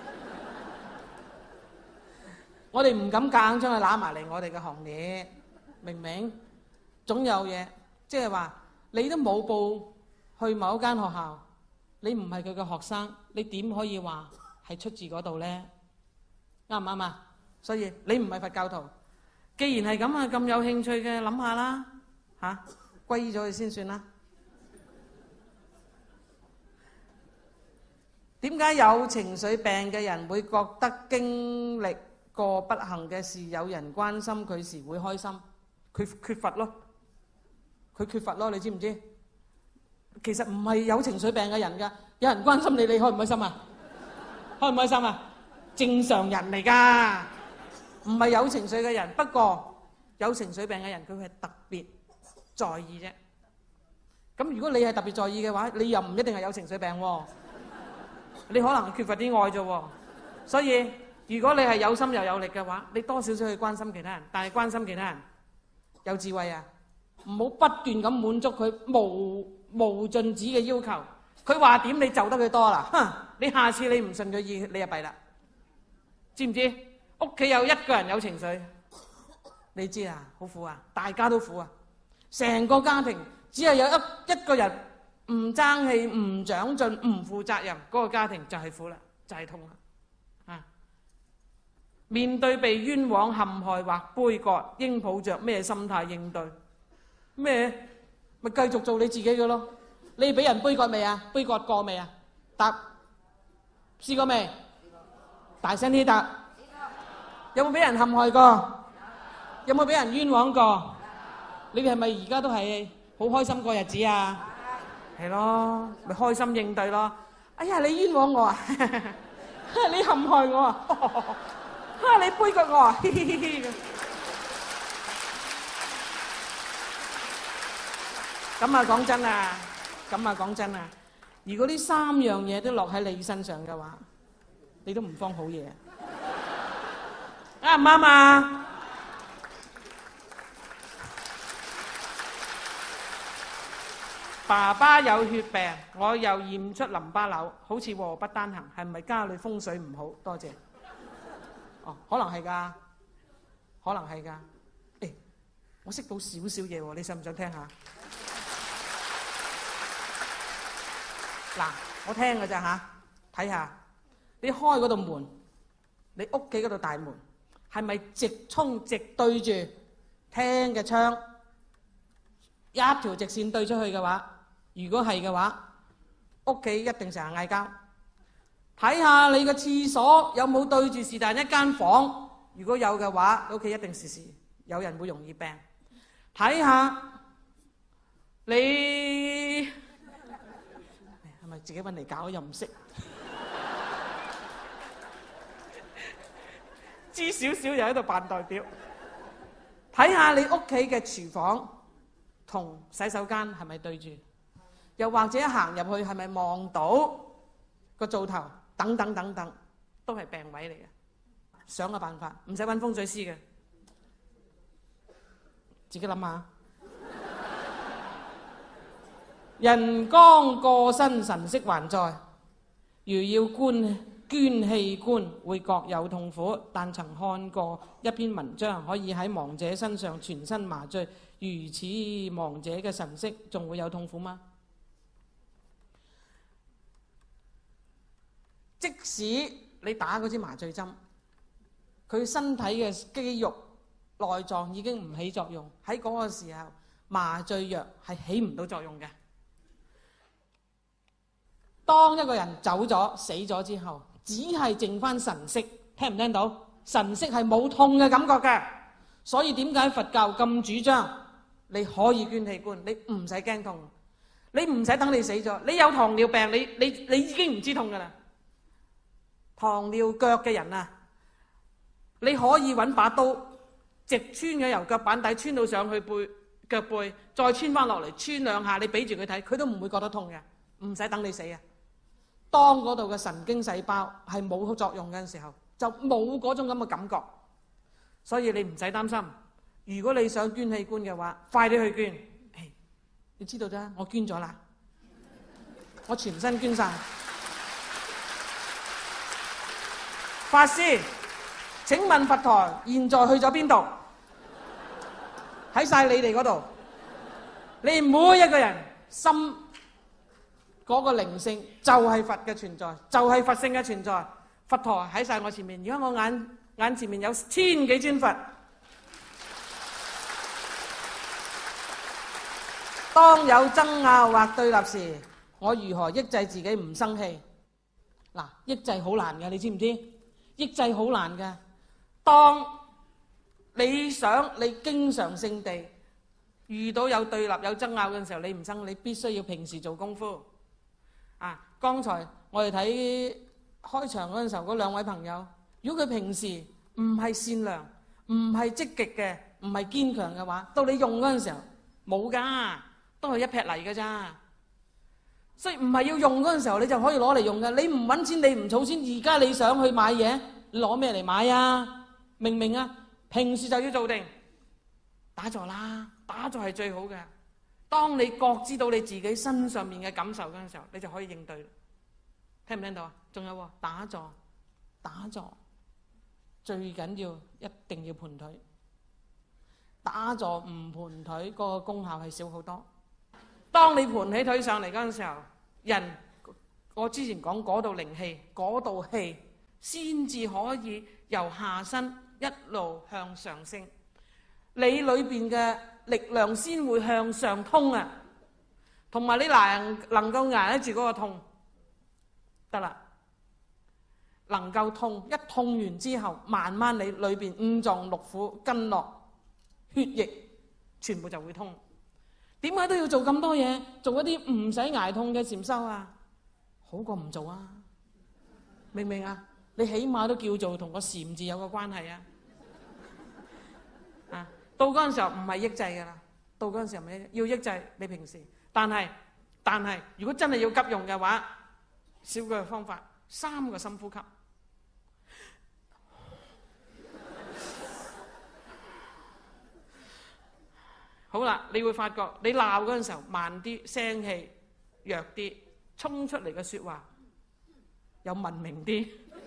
我哋唔敢夾硬將佢攬埋嚟我哋嘅行列，明唔明？總有嘢，即係話你都冇報去某一間學校，你唔係佢嘅學生，你點可以話係出自嗰度呢？啱唔啱啊？所以你唔係佛教徒，既然係咁啊，咁有興趣嘅諗下啦嚇，皈依咗佢先算啦。點解有情緒病嘅人會覺得經歷過不幸嘅事，有人關心佢時會開心？佢缺乏咯，佢缺乏咯，你知唔知？其實唔係有情緒病嘅人㗎，有人關心你，你開唔開心啊？開唔開心啊？正常人嚟㗎，唔係有情緒嘅人。不過有情緒病嘅人，佢係特別在意啫。咁如果你係特別在意嘅話，你又唔一定係有情緒病喎，你可能缺乏啲愛啫喎。所以如果你係有心又有力嘅話，你多少少去關心其他人，但係關心其他人有智慧啊，唔好不斷咁滿足佢無無盡止嘅要求。佢話點你就得佢多啦，哼！你下次你唔順佢意，你就弊啦。知唔知？屋企有一個人有情緒，你知啊，好苦啊，大家都苦啊。成個家庭只係有一一個人唔爭氣、唔長進、唔負責任，嗰個家庭就係苦啦，就係痛啦。啊！面對被冤枉、陷害或杯葛，應抱着咩心態應對？咩？咪繼續做你自己嘅咯。你俾人杯葛未啊？杯葛過未啊？答，試過未？大聲啲答。有冇俾人陷害過？有冇俾人冤枉過？你哋係咪而家都係好開心過日子啊？係咯，咪開心應對咯。哎呀，你冤枉我啊！你陷害我啊！哈，你杯葛我啊！咁啊，講真啊，咁啊，講真啊，如果呢三樣嘢都落喺你身上嘅話，你都唔方好嘢，啱唔啱啊？ 爸爸有血病，我又驗出淋巴瘤，好似禍不單行，係咪家裏風水唔好？多謝。哦，可能係㗎，可能係㗎。誒，我識到少少嘢喎，你想唔想聽下？嗱，我聽㗎咋嚇，睇下你開嗰道門，你屋企嗰道大門係咪直衝直對住廳嘅窗，一條直線對出去嘅話？如果係嘅話，屋企一定成日嗌交。睇下你個廁所有冇對住是但一間房，如果有嘅話，屋企一定時時有人會容易病。睇下你係咪自己揾嚟搞又唔識？知少少又喺度扮代表。睇下你屋企嘅廚房同洗手間係咪對住？又或者行入去係咪望到個灶頭？等等等等，都係病位嚟嘅。想個辦法，唔使揾風水師嘅，自己諗下。人剛過身，神色還在。如要捐捐器官，會各有痛苦。但曾看過一篇文章，可以喺亡者身上全身麻醉，如此亡者嘅神色，仲會有痛苦嗎？即使你打嗰支麻醉針，佢身體嘅肌肉內臟已經唔起作用，喺嗰個時候麻醉藥係起唔到作用嘅。當一個人走咗死咗之後，只係剩翻神識，聽唔聽到？神識係冇痛嘅感覺嘅，所以點解佛教咁主張你可以捐器官，你唔使驚痛，你唔使等你死咗，你有糖尿病，你你你已經唔知痛噶啦。糖尿腳嘅人啊，你可以揾把刀直穿嘅由腳板底穿到上去背腳背，再穿翻落嚟穿兩下，你俾住佢睇，佢都唔會覺得痛嘅，唔使等你死啊！當嗰度嘅神經細胞係冇作用嘅時候，就冇嗰種咁嘅感覺，所以你唔使擔心。如果你想捐器官嘅話，快啲去捐。你知道啫，我捐咗啦，我全身捐晒。法師，請問佛台現在去咗邊度？喺晒你哋嗰度。你每一個人心嗰個靈性就係佛嘅存在，就係佛性嘅存在。佛台喺晒我前面，而家我眼眼前面有千幾尊佛。當有爭拗或對立時，我如何抑制自己唔生氣？嗱，抑制好難嘅，你知唔知？抑制好難嘅。當你想你經常性地遇到有對立有爭拗嘅時候，你唔生，你必須要平時做功夫。啊，剛才我哋睇開場嗰陣時候，嗰兩位朋友，如果佢平時唔係善良、唔係積極嘅、唔係堅強嘅話，到你用嗰陣時候冇㗎，都係一劈泥㗎咋。所以唔係要用嗰陣時候，你就可以攞嚟用嘅。你唔揾錢，你唔儲錢，而家你想去買嘢，你攞咩嚟買啊？明唔明啊？平時就要做定打坐啦，打坐係最好嘅。當你覺知到你自己身上面嘅感受嗰陣時候，你就可以應對。聽唔聽到啊？仲有喎，打坐，打坐最緊要一定要盤腿。打坐唔盤腿，個功效係少好多。當你盤起腿上嚟嗰陣時候，人我之前講嗰道靈氣，嗰道氣先至可以由下身一路向上升，你裏邊嘅力量先會向上通啊，同埋你能能夠捱得住嗰個痛，得啦，能夠痛，一痛完之後，慢慢你裏邊五臟六腑、筋絡、血液全部就會通。點解都要做咁多嘢，做一啲唔使捱痛嘅禪修啊？好過唔做啊！明唔明啊？你起碼都叫做同個禪字有個關係啊！啊，到嗰陣時候唔係抑制噶啦，到嗰陣時候咪要抑制你平時。但係但係，如果真係要急用嘅話，少個方法，三個深呼吸。 好啦，你會發覺你鬧嗰陣時候慢啲，聲氣弱啲，衝出嚟嘅説話有文明啲。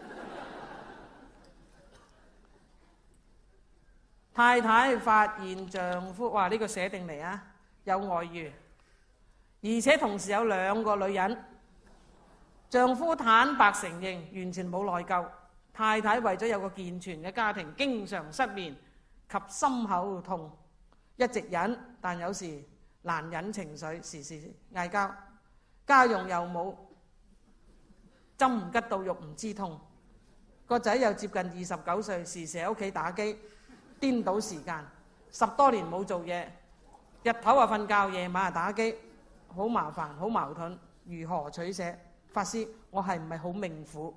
太太發現丈夫，哇！呢個寫定嚟啊，有外遇，而且同時有兩個女人。丈夫坦白承認，完全冇內疚。太太為咗有個健全嘅家庭，經常失眠及心口痛，一直忍，但有時難忍情緒，時時嗌交。家用又冇，針唔吉到肉唔知痛。個仔又接近二十九歲，時時喺屋企打機，顛倒時間，十多年冇做嘢，日頭啊瞓覺，夜晚啊打機，好麻煩，好矛盾，如何取捨？法師，我係唔係好命苦？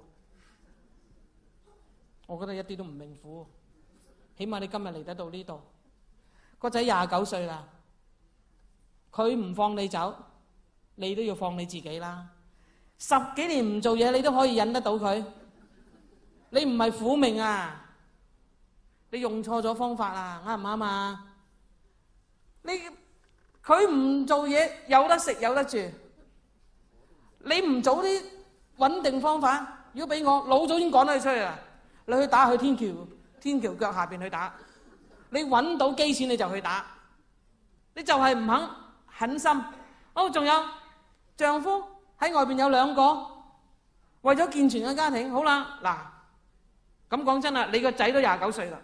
我覺得一啲都唔命苦，起碼你今日嚟得到呢度，個仔廿九歲啦，佢唔放你走，你都要放你自己啦。十幾年唔做嘢，你都可以忍得到佢，你唔係苦命啊！你用錯咗方法啦，啱唔啱啊？你佢唔做嘢，有得食有得住，你唔早啲穩定方法，如果俾我老早已經趕咗佢出去啦。你去打去天橋天橋腳下邊去打，你揾到機錢你就去打，你就係唔肯狠心。哦，仲有丈夫喺外邊有兩個，為咗健全嘅家庭，好啦，嗱咁講真啦，你個仔都廿九歲啦，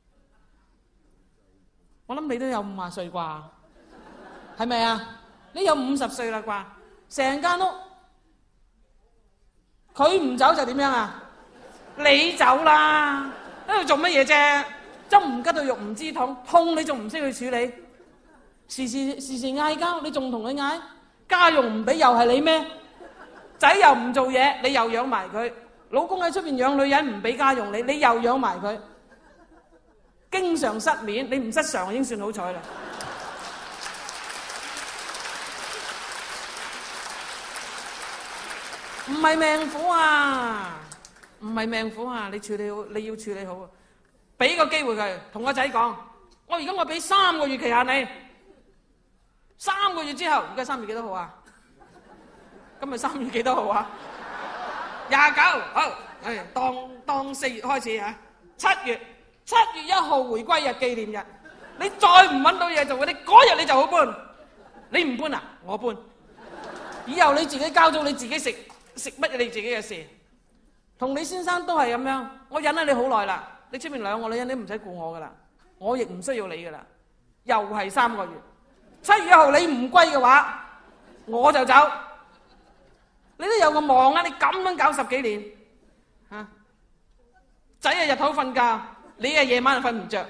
我諗你都有五十歲啩，係咪啊？你有五十歲啦啩，成間屋佢唔走就點樣啊？你走啦，喺度做乜嘢啫？針唔吉到肉唔知痛，痛你仲唔識去處理？時時時時嗌交，你仲同佢嗌？家用唔俾又係你咩？仔又唔做嘢，你又養埋佢。老公喺出邊養女人唔俾家用你，你又養埋佢。經常失眠，你唔失常已經算好彩啦。唔係命苦啊！唔係命苦啊！你處理好，你要處理好。俾個機會佢，同個仔講：我而家我俾三個月期限你，三個月之後，而家三月幾多號啊？今日三月幾多號啊？廿九，好，誒，當當四月開始啊，七月七月一號回歸日紀念日，你再唔揾到嘢做，你嗰日你就好搬，你唔搬啊？我搬。以後你自己交租，你自己食食乜嘢你自己嘅事。同你先生都係咁樣，我忍咗你好耐啦，你出面兩個女人你唔使顧我噶啦，我亦唔需要你噶啦，又係三個月。七月一號你唔歸嘅話，我就走。你都有個望啊！你咁樣搞十幾年，嚇仔啊日頭瞓覺，你啊夜晚就瞓唔着。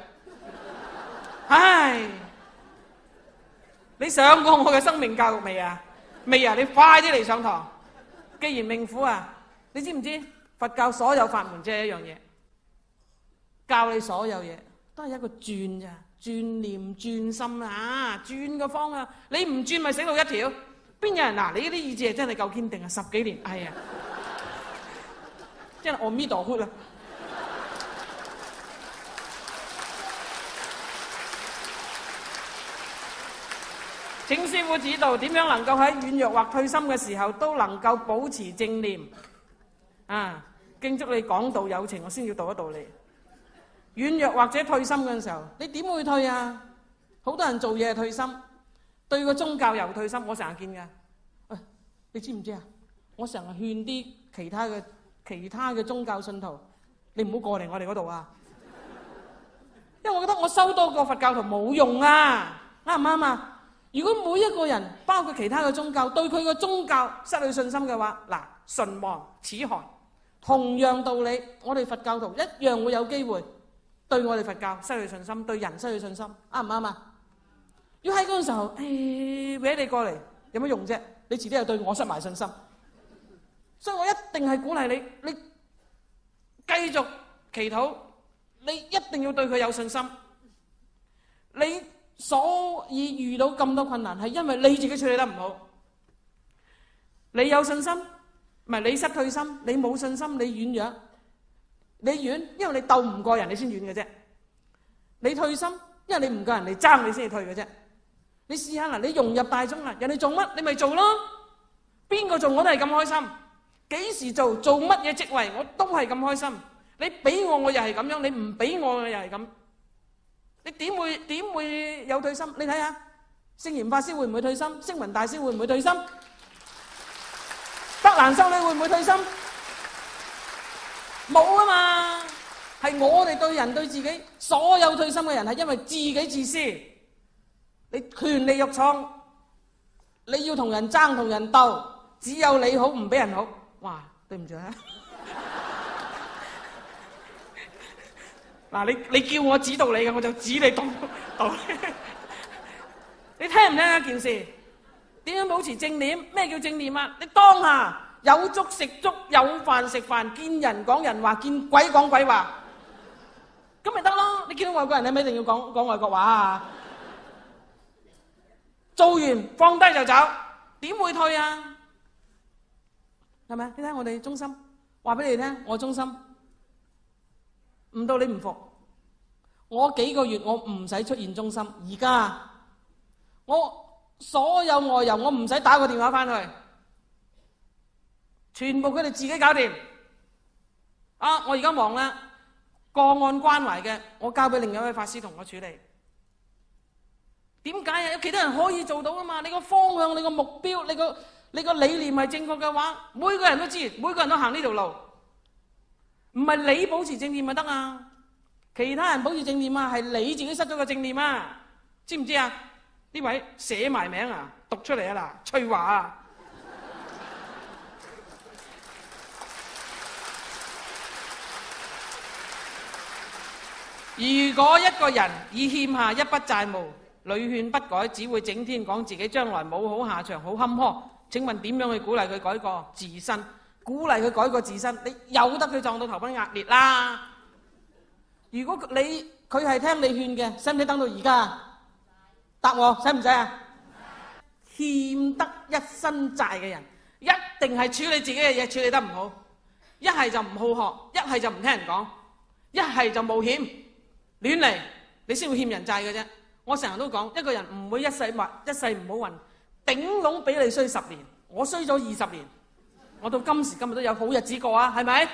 唉，你上過我嘅生命教育未啊？未啊！你快啲嚟上堂。既然命苦啊，你知唔知？佛教所有法門即係一樣嘢，教你所有嘢都係一個轉咋，轉念轉心啊，轉個方向，你唔轉咪死路一條。邊有人嗱？你呢啲意志係真係夠堅定啊！十幾年，係啊，真係阿彌陀佛啦。請師父指導點樣能夠喺軟弱或退心嘅時候都能夠保持正念啊！敬祝你講道有情，我先要道一道理。軟弱或者退心嘅時候，你點會退啊？好多人做嘢係退心，對個宗教又退心。我成日見㗎，喂，你知唔知啊？我成日勸啲其他嘅其他嘅宗教信徒，你唔好過嚟我哋嗰度啊！因為我覺得我收多個佛教徒冇用啊，啱唔啱啊？如果每一個人，包括其他嘅宗教，對佢個宗教失去信心嘅話，嗱，唇亡齒寒。同樣道理，我哋佛教徒一樣會有機會對我哋佛教失去信心，對人失去信心，啱唔啱啊？要喺嗰個時候，誒，搲你過嚟有乜用啫？你自己又對我失埋信心，所以我一定係鼓勵你，你繼續祈禱，你一定要對佢有信心。你所以遇到咁多困難，係因為你自己處理得唔好。你有信心，唔係你失退心，你冇信心，你軟弱，你軟，因為你鬥唔過人，你先軟嘅啫。你退心，因為你唔夠人哋爭，你先至退嘅啫。 你試下嗱，你融入大眾啊，人哋做乜你咪做咯，邊個做我都係咁開心，幾時做做乜嘢職位我都係咁開心。你俾我我又係咁樣，你唔俾我我又係咁，你點會點會有退心？你睇下聖嚴法師會唔會退心？星雲大師會唔會退心？德蘭修女會唔會退心？冇啊嘛，係我哋對人對自己，所有退心嘅人係因為自己自私，你權力欲創，你要同人爭同人鬥，只有你好唔俾人好。哇，對唔住啊！嗱，你你叫我指導你嘅，我就指你導導。你聽唔聽一件事？點樣保持正念？咩叫正念啊？你當下有粥食粥，有飯食飯，見人講人話，見鬼講鬼話，咁咪得咯？你見到外國人，你咪一定要講講外國話啊？做完放低就走，點會退啊？係咪？你睇我哋中心，話俾你聽，我中心。唔到你唔服，我幾個月我唔使出現中心，而家我所有外遊我唔使打個電話翻去，全部佢哋自己搞掂。啊，我而家忙啦，個案關懷嘅我交俾另一位法師同我處理。點解啊？有其他人可以做到啊嘛？你個方向、你個目標、你個你個理念係正確嘅話，每個人都知，每個人都行呢條路。唔係你保持正念咪得啊？其他人保持正念啊，係你自己失咗個正念啊？知唔知啊？呢位寫埋名啊，讀出嚟啊嗱，翠華啊。如果一個人已欠下一筆債務，屢勸不改，只會整天講自己將來冇好下場，好坎坷。請問點樣去鼓勵佢改過自身？鼓勵佢改過自身，你由得佢撞到頭崩額裂啦！如果你佢係聽你勸嘅，使唔使等到而家？答我，使唔使啊？欠得一身債嘅人，一定係處理自己嘅嘢處理得唔好，一係就唔好學，一係就唔聽人講，一係就冒險亂嚟，你先會欠人債嘅啫。我成日都講，一個人唔會一世物一世唔好運，頂籠俾你衰十年，我衰咗二十年。我到今時今日都有好日子過啊，係咪？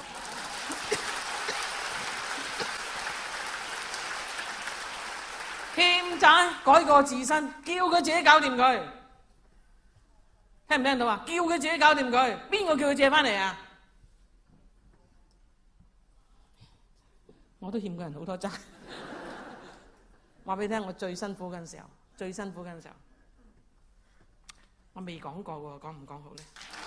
欠債改過自身，叫佢自己搞掂佢。聽唔聽到啊？叫佢自己搞掂佢，邊個叫佢借翻嚟啊？我都欠過人好多債。話俾你聽，我最辛苦嘅時候，最辛苦嘅時候，我未講過喎，講唔講好咧？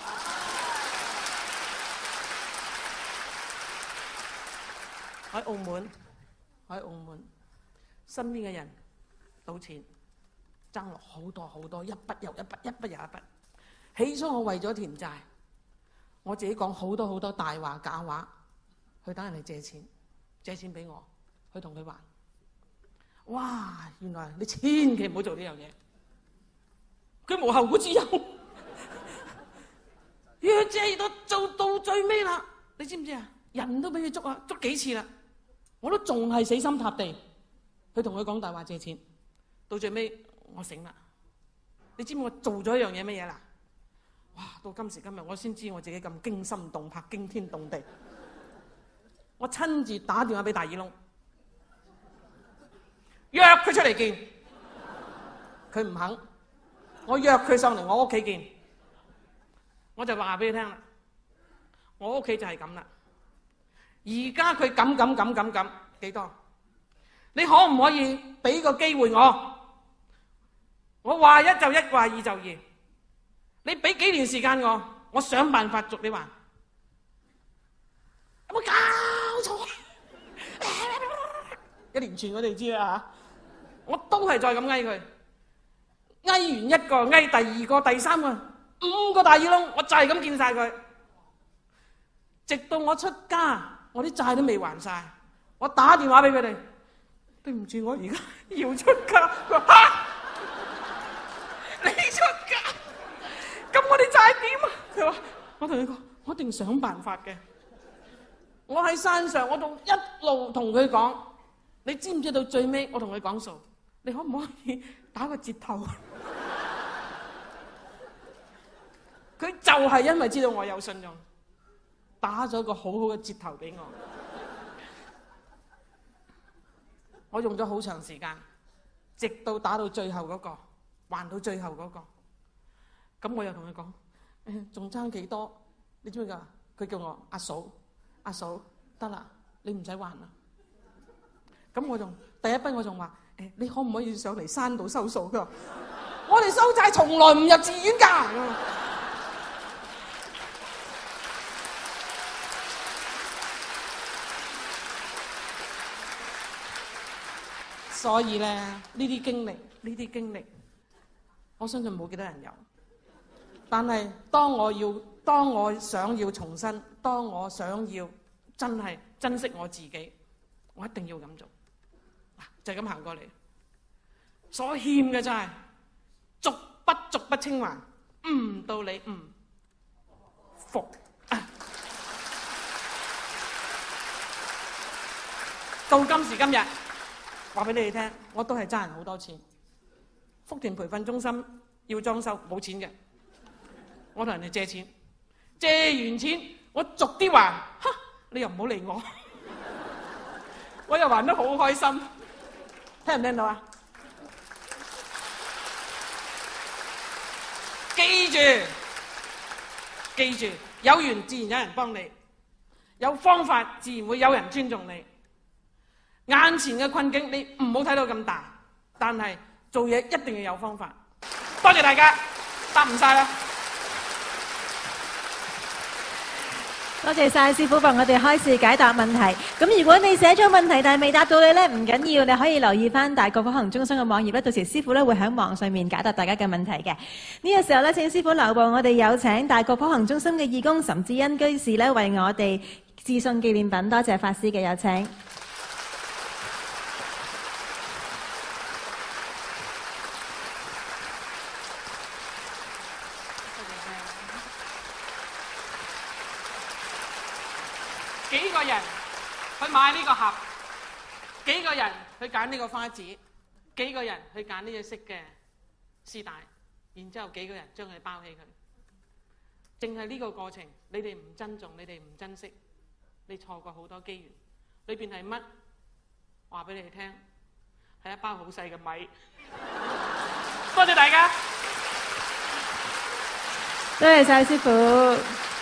喺澳門，喺澳門，身邊嘅人賭錢，爭落好多好多，一筆又一筆，一筆又一筆。起初我為咗填債，我自己講好多好多大話假話，去等人哋借錢，借錢俾我，去同佢還。哇！原來你千祈唔好做呢樣嘢，佢無後顧之憂。越借到做到最尾啦，你知唔知啊？人都俾佢捉啊，捉幾次啦，我都仲係死心塌地去同佢講大話借錢。到最尾我醒啦，你知唔知我做咗一樣嘢乜嘢啦？哇！到今時今日我先知我自己咁驚心動魄、驚天動地。我親自打電話俾大耳窿，約佢出嚟見，佢唔肯。我約佢上嚟我屋企見，我就話俾你聽啦，我屋企就係咁啦。而家佢咁咁咁咁咁幾多？你可唔可以俾個機會我？我話一就一，話二就二。你俾幾年時間我，我想辦法逐你還。有冇搞錯？一連串我哋知啦嚇，我都係再咁翳佢，翳完一個，翳第二個、第三個，五個大耳窿，我就係咁見晒佢，直到我出家，我啲債都未還晒，我打電話俾佢哋，對唔住，我而家要出家。佢話嚇，你出家，咁我哋債點啊？佢話我同你講，我一定想辦法嘅。我喺山上，我仲一路同佢講，你知唔知到最尾我同佢講數？你可唔可以打個折頭。佢就係因為知道我有信用，打咗個好好嘅折頭俾我。我用咗好長時間，直到打到最後嗰個，還到最後嗰個。咁我又同佢講：誒，仲爭幾多？你知唔知㗎？佢叫我阿嫂，阿嫂得啦，你唔使還啦。咁我仲第一筆我仲話：誒，你可唔可以上嚟山度收數？佢話：我哋收債從來唔入寺院㗎。所以咧，呢啲經歷，呢啲經歷，我相信冇幾多人有。但係當我要，當我想要重生，當我想要真係珍惜我自己，我一定要咁做。就係咁行過嚟。所欠嘅就係逐筆逐筆清還，唔到你唔服。啊、到今時今日。話俾你哋聽，我都係爭人好多錢。福田培訓中心要裝修，冇錢嘅，我同人哋借錢，借完錢我逐啲還，哈！你又唔好理我，我又還得好開心。聽唔聽到啊？記住，記住，有緣自然有人幫你，有方法自然會有人尊重你。眼前嘅困境，你唔好睇到咁大，但係做嘢一定要有方法。多謝大家，答唔晒啦。 多謝晒師傅幫我哋開示解答問題。咁如果你寫咗問題但係未答到你咧，唔緊要，你可以留意翻大國普行中心嘅網頁咧，到時師傅咧會喺網上面解答大家嘅問題嘅。呢個時候咧，請師傅留步，我哋有請大國普行中心嘅義工岑志恩居士咧，為我哋致送紀念品。多謝法師嘅有請。 幾個人去買呢個盒，幾個人去揀呢個花紙，幾個人去揀呢隻色嘅絲帶，然之後幾個人將佢包起佢。淨係呢個過程，你哋唔珍重，你哋唔珍惜，你錯過好多機緣。裏邊係乜？話俾你哋聽，係一包好細嘅米。多謝大家， 多謝晒師傅。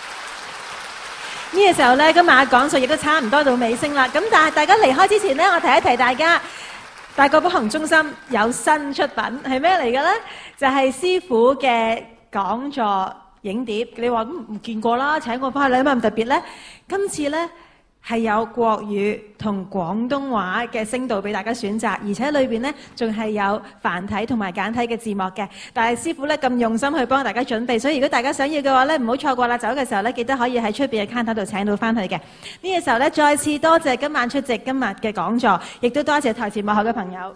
呢個時候咧，今晚嘅講述亦都差唔多到尾聲啦。咁但係大家離開之前咧，我提一提大家，大國普行中心有新出品，係咩嚟嘅咧？就係師傅嘅講座影碟。你話唔唔見過啦，請我翻去，有咩咁特別咧？今次咧係有國語同廣東話嘅聲道俾大家選擇，而且裏邊咧仲係有繁體同埋簡體嘅字幕嘅。但係師傅咧咁用心去幫大家準備，所以如果大家想要嘅話咧，唔好錯過啦！走嘅時候咧，記得可以喺出邊嘅 counter 度請到翻去嘅。呢個時候咧，再次多謝今晚出席今日嘅講座，亦都多謝台前幕後嘅朋友。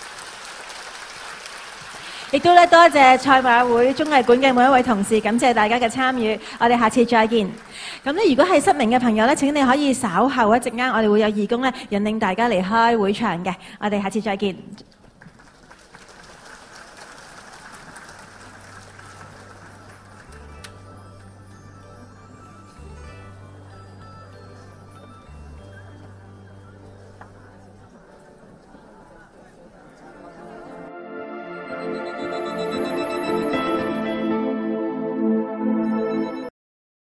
亦都咧多謝賽馬會綜藝館嘅每一位同事，感謝大家嘅參與，我哋下次再見。咁咧，如果係失明嘅朋友咧，請你可以稍後一陣間，我哋會有義工咧引領大家離開會場嘅，我哋下次再見。 Thank you.